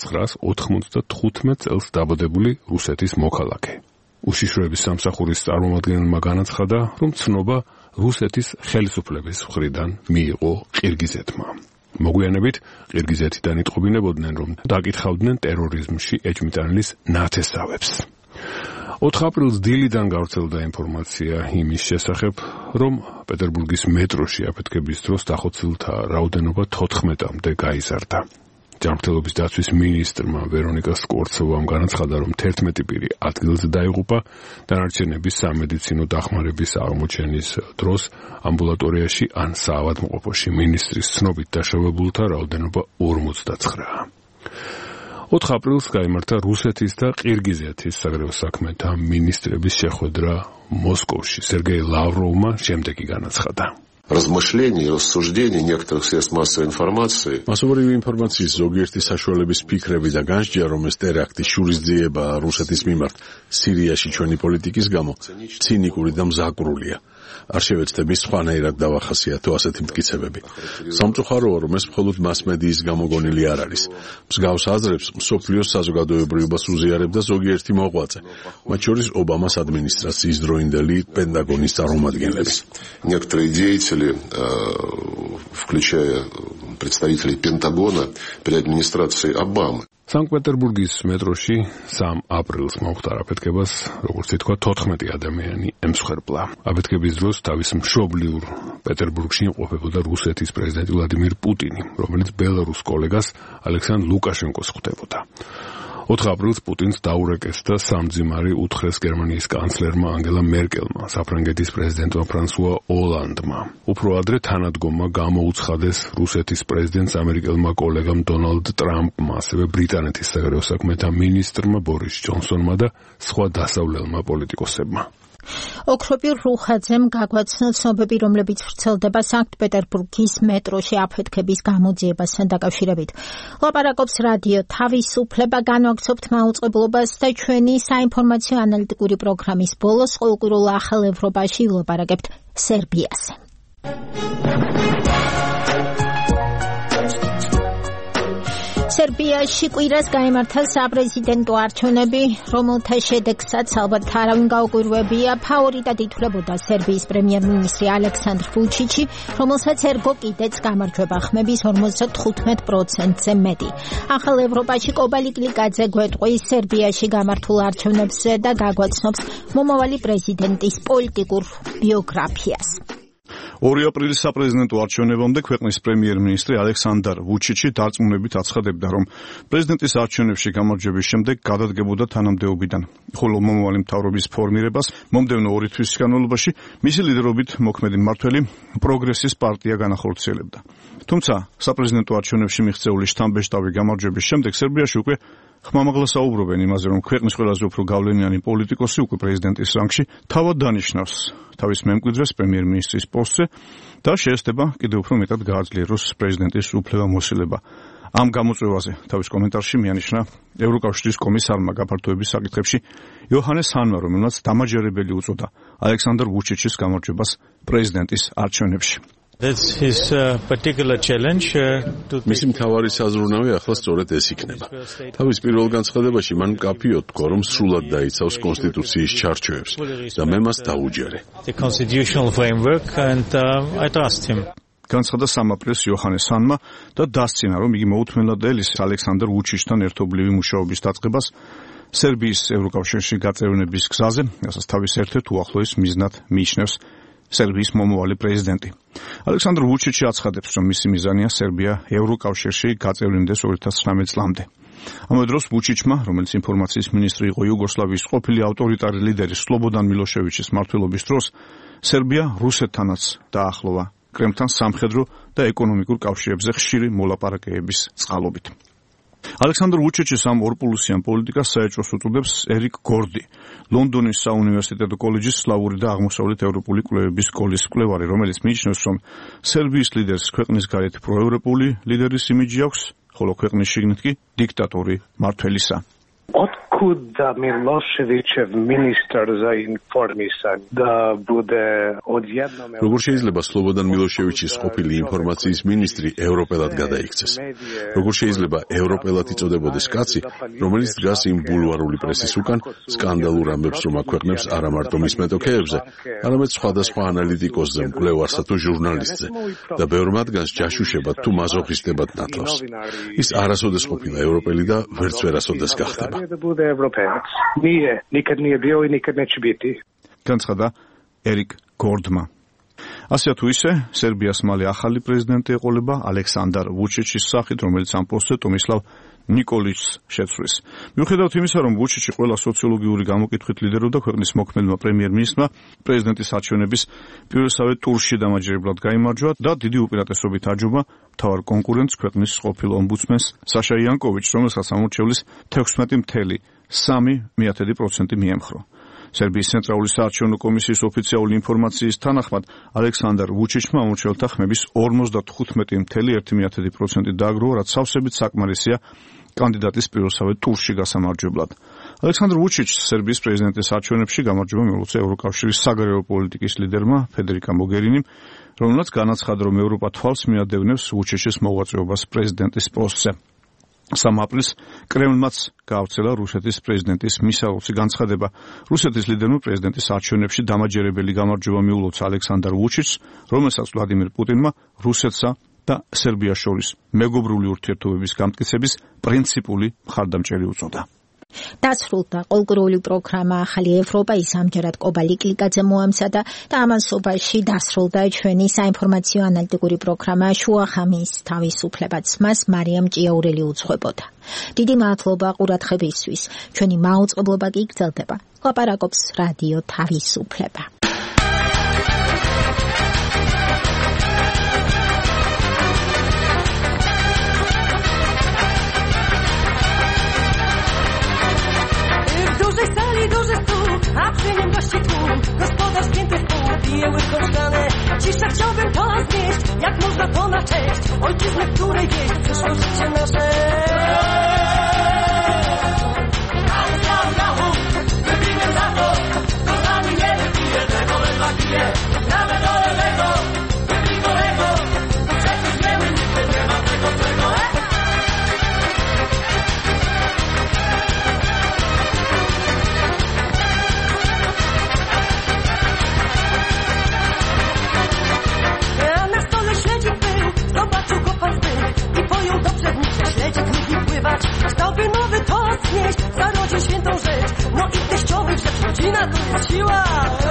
1995 წელს დაბადებული რუსეთის მოქალაქე. უშიშროების სამსახურის წარმომადგენელმა განაცხადა, რომ ცნობა რუსეთის ხელისუფლების მხრიდან მიიღო ყირგიზეთმა. მოგვიანებით ყირგიზეთიდან იტყობინებოდნენ, რომ დაკითხავდნენ ტერორიზმში ეჭვმიტანილის ნათესავებს. 4 აპრილს დილიდან გავრცელდა ინფორმაცია იმის შესახებ, რომ პეტერბურგის მეტროში აფეთქების დროს დახოცილთა რაოდენობა 14-მდე გაიზარდა. ჯანმრთელობის დაცვის მინისტრმა ვერონიკა სკორცოვამ განაცხადა, რომ 11 პირი ადგილზე დაიღუპა, დანარჩენების სამედიცინო დახმარების აღმოჩენის დროს ამბულატორიაში ან საავადმყოფოში. მინისტრის ცნობით დაშავებულთა რაოდენობა 49-აა. 4 აპრილს გაიმართა რუსეთის და ყირგიზეთის საგარეო საქმეთა მინისტრების შეხვედრა მოსკოვში. სერგეი ლავროვმა შემდეგი განაცხადა. размышлений, рассуждений некоторых средств массовой информации. მასობრივი ინფორმაციის ზოგიერთი საშუალების ფიქრები და განსჯა, რომ ეს ტერაქტი შურისძიება რუსეთის მიმართ სირიაში ჩვენი პოლიტიკის გამო ცინიკური და მზაკრულია. არ შევეცდები სხვანაირად დავახასიათო ასეთი მტკიცებები. სამწუხაროა, რომ ეს მხოლოდ მასმედიის გამოგონილი არ არის. მსგავს აზრებს მსოფლიოს საზოგადოებრიობას უზიარებდა зогиერთი მოღვაწე, მათ შორის ობამას ადმინისტრაციის დროინდელი პენტაგონის წარმომადგენლები. Некоторые деятели, включая представителей Пентагона при администрации Обамы. სანქტ-პეტერბურგის მეტროში 3 აპრილს მომხდარ აფეთქებას, როგორც ითქვა, 14 ადამიანი ემსხვერპლა. აფეთქების დროს თავის მშობლიურ პეტერბურგში იმყოფებოდა რუსეთის პრეზიდენტი ვლადიმირ პუტინი, რომელიც ბელარუს კოლეგას ალექსანდრ ლუკაშენკოს ხვდებოდა. 4 აპრილს პუტინს დაურეკეს და სამძიმარი უთხრეს გერმანიის კანცლერმა ანგელა მერკელმა, საფრანგეთის პრეზიდენტმა ფრანსუა ოლანდმა. უფრო ადრე თანადგომა გამოუცხადეს რუსეთის პრეზიდენტს ამერიკელმა კოლეგამ დონალდ ტრამპმა, ასევე ბრიტანეთის საგარეო საქმეთა მინისტრმა ბორის ჯონსონმა და სხვა დასავლელმა პოლიტიკოსებმა. ოქროპირ რუხაძემ გაგვაცნო ცნობები, რომლებიც ვრცელდება სანქტ-პეტერბურგის მეტროში აფეთქების გამოძიებასთან დაკავშირებით. ლაპარაკობს რადიო თავისუფლება, განვაგრძობთ მაუწყებლობას და ჩვენი საინფორმაციო ანალიტიკური პროგრამის ბოლოს ყოველკვირულ ახალ ევროპაში ვილაპარაკებთ სერბიაზე. სერბიაში კვირას გაიმართა საპრეზიდენტო არჩევნები, რომელთა შედეგსაც ალბათ არავინ გაუკვირვებია. ფავორიტად ითვლებოდა სერბიის პრემიერ-მინისტრი ალექსანდრ ვუჩიჩი, რომელსაც ერგო კიდეც გამარჯვება ხმების 55%-ზე მეტი. ახალ ევროპაში კობალი კლიკაძე გვეტყვის სერბიაში გამართულ არჩევნებზე და გაგვაცნობს მომავალი პრეზიდენტის პოლიტიკურ ბიოგრაფიას. 2 აპრილის საპრეზიდენტო არჩევნებამდე ქვეყნის პრემიერ-მინისტრი ალექსანდრ ვუჩიჩი დარწმუნებით აცხადებდა, რომ პრეზიდენტის არჩევნებში გამარჯვების შემდეგ გადადგებოდა თანამდებობიდან, ხოლო მომავალი მთავრობის ფორმირებას მომდევნო 2 თვის განმავლობაში მისი ლიდერობით მოქმედი მმართველი პროგრესის პარტია განახორციელებდა. თუმცა საპრეზიდენტო არჩევნებში მიღწეული შთამბეჭდავი გამარჯვების შემდეგ სერბიაში უკვე ხმამაღლა საუბრობენ იმაზე, რომ ქვეყნის ყველაზე უფრო გავლენიანი პოლიტიკოსი უკვე პრეზიდენტის რანგში თავად დანიშნავს თავის მემკვიდრეს პრემიერ-მინისტრის პოსტზე და შეესწება კიდევ უფრო მეტად გააძლიეროს პრეზიდენტის უფლებამოსილება. ამ გამოწვევაზე თავის კომენტარში მიანიშნა ევროკავშირის კომისარმა გაფართოების საკითხებში იოჰანეს ჰანმა, რომელმაც დამაჯერებელი უწოდა ალექსანდრ ვუჩიჩის გამარჯვებას პრეზიდენტის არჩევნებში. მისი მთავარი საზრუნავი ახლა სწორედ ეს იქნება. თავის პირველ განცხადებაში მან მკაფიოდ თქვა, რომ სრულად დაიცავს კონსტიტუციის ჩარჩოებს და მე მას დაუჯერე. განცხადა 3 აპრილს იოჰანეს ჰანმა და დასცინა, რომ იგი მოუთმენლად ელის ალექსანდრ ვუჩიჩთან ერთობლივი მუშაობის დაწყებას სერბიის ევროკავშირში გაწევრიანების გზაზე, რასაც თავის ერთ-ერთ უახლოეს მიზნად მიიჩნევს სერბიის მომავალი პრეზიდენტი. ალექსანდრ ვუჩიჩი აცხადებს, რომ მისი მიზანია სერბია ევროკავშირში გაწევრინდეს 2019 წლამდე. ამავე დროს ვუჩიჩმა, რომელიც ინფორმაციის მინისტრი იყო იუგოსლავიის ყოფილი ავტორიტარი ლიდერი სლობოდან მილოშევიჩის მმართველობის დროს, სერბია რუსეთთანაც დაახლოვა კრემლთან სამხედრო და ეკონომიკურ კავშირებზე ხშირი მოლაპარაკებების წყალობით. ალექსანდრ ვუჩიჩის ამ ორპულუსიან პოლიტიკას საეჭვოს უწოდებს ერიკ გორდი, ლონდონის საუნივერსიტეტო კოლეჯის სლავური და აღმოსავლეთ ევროპული კვლევების სკოლის მკვლევარი, რომელიც მიიჩნევს, რომ სერბიის ლიდერს ქვეყნის გარეთ პროევროპული ლიდერის იმიჯი აქვს, ხოლო ქვეყნის შიგნით კი დიქტატორი მმართველისა. Otkuda Miloševićev ministar za informisanje da bude odjednom... როგორ შეიძლება სლობოდან მილოშევიჩის ყოფილი ინფორმაციის მინისტრი ევროპელად გადაიქცეს? როგორ შეიძლება ევროპელად იწოდებოდეს კაცი, რომელიც დგას იმ ბულვარული პრესის უკან სკანდალურ ამბებს რომ აქვეყნებს არა მარტო მის მეტოქეებზე, არამედ სხვადასხვა ანალიტიკოსზე, მკვლევარსა თუ ჟურნალისტზე და ბევრ მათგანს ჯაშუშებად თუ მაზოხისტებად ნათავს. ის არასოდეს ყოფილა ევროპელი და ვერც ვერასოდეს გახდება. Evropejac. Nikad nije bio i nikad neće biti. განცხადა ერიკ გორდმა. ასე თუ ისე, სერბიას მალე ახალი პრეზიდენტი ეყოლება ალექსანდრ ვუჩიჩის სახით, რომელიც ამ პოსტზე ტომისლავ ნიკოლიჩს შეცვლის. მიუხედავად იმისა, რომ ვუჩიჩი ყველა სოციოლოგიური გამოკითხვით ლიდერობდა ქვეყნის მოქმედმა პრემიერ-მინისტრმა, პრეზიდენტის არჩევნების პირველსავე ტურში დამაჯერებლად გაიმარჯვა და დიდი უპირატესობით აჯობა მთავარ კონკურენტს ქვეყნის ყოფილ ომბუდსმენს საშა იანკოვიჩს, რომელსაც ამორჩევლის 16.3% მიემხრო. სერბიის ცენტრალური საარჩევნო კომისიის ოფიციალური ინფორმაციის თანახმად ალექსანდრ ვუჩიჩმა ამორჩევლთა ხმების 55.1% დააგროვა, რაც სავსებით საკმარისია კანდიდატის პირველსავე ტურში გასამარჯვებლად. ალექსანდრ ვუჩიჩს სერბიის პრეზიდენტის არჩევნებში გამარჯვება მიულოცა ევროკავშირის საგარეო პოლიტიკის ლიდერმა ფედერიკა მოგერინიმ, რომელმაც განაცხადა, რომ ევროპა თვალს მიადევნებს ვუჩიჩის მოღვაწეობას პრეზიდენტის პოსტზე. 3 აპრილს კრემლმაც გაავრცელა რუსეთის პრეზიდენტის მისავალში განცხადება. რუსეთის ლიდერმა პრეზიდენტის არჩევნებში დამაჯერებელი გამარჯვება მიულოცა ალექსანდრ ვუჩიჩს, რომელსაც ვლადიმირ პუტინმა რუსეთსა და სერბიას შორის მეგობრული ურთიერთობების გამტკიცების პრინციპული მხარდამჭერი უწოდა. დასრულდა კულტურული პროგრამა ახალი ევროპა, ის ამჯერად კობალი კლიკაძე მოამზადა და ამასობაში დასრულდა ჩვენი საინფორმაციო ანალიტიკური პროგრამა შუახამის თავისუფლებაც მას მარიამ ჭიაურელი უძღვებოდა. დიდი მადლობა ყურადღებისთვის. ჩვენი მაუწყებლობა კი გრძელდება. ლაპარაკობს რადიო თავისუფლება. A przy nim gości tłum, gospodarz pięty w pół, pije łyżką szklanę. Cisza chciałbym to znieść, jak można to na cześć ojczyzny, której wieść przyszło życie nasze. Wybijmy za to, kto z nami nie wypije, tego ledwa pije. Nawet olejnego, wypijmolego, bo przecież wiemy, nigdy nie ma tego swego. Chciałby nowy toast znieść, zarodził świętą rzecz. No i teściowych rzecz, rodzina to jest siła.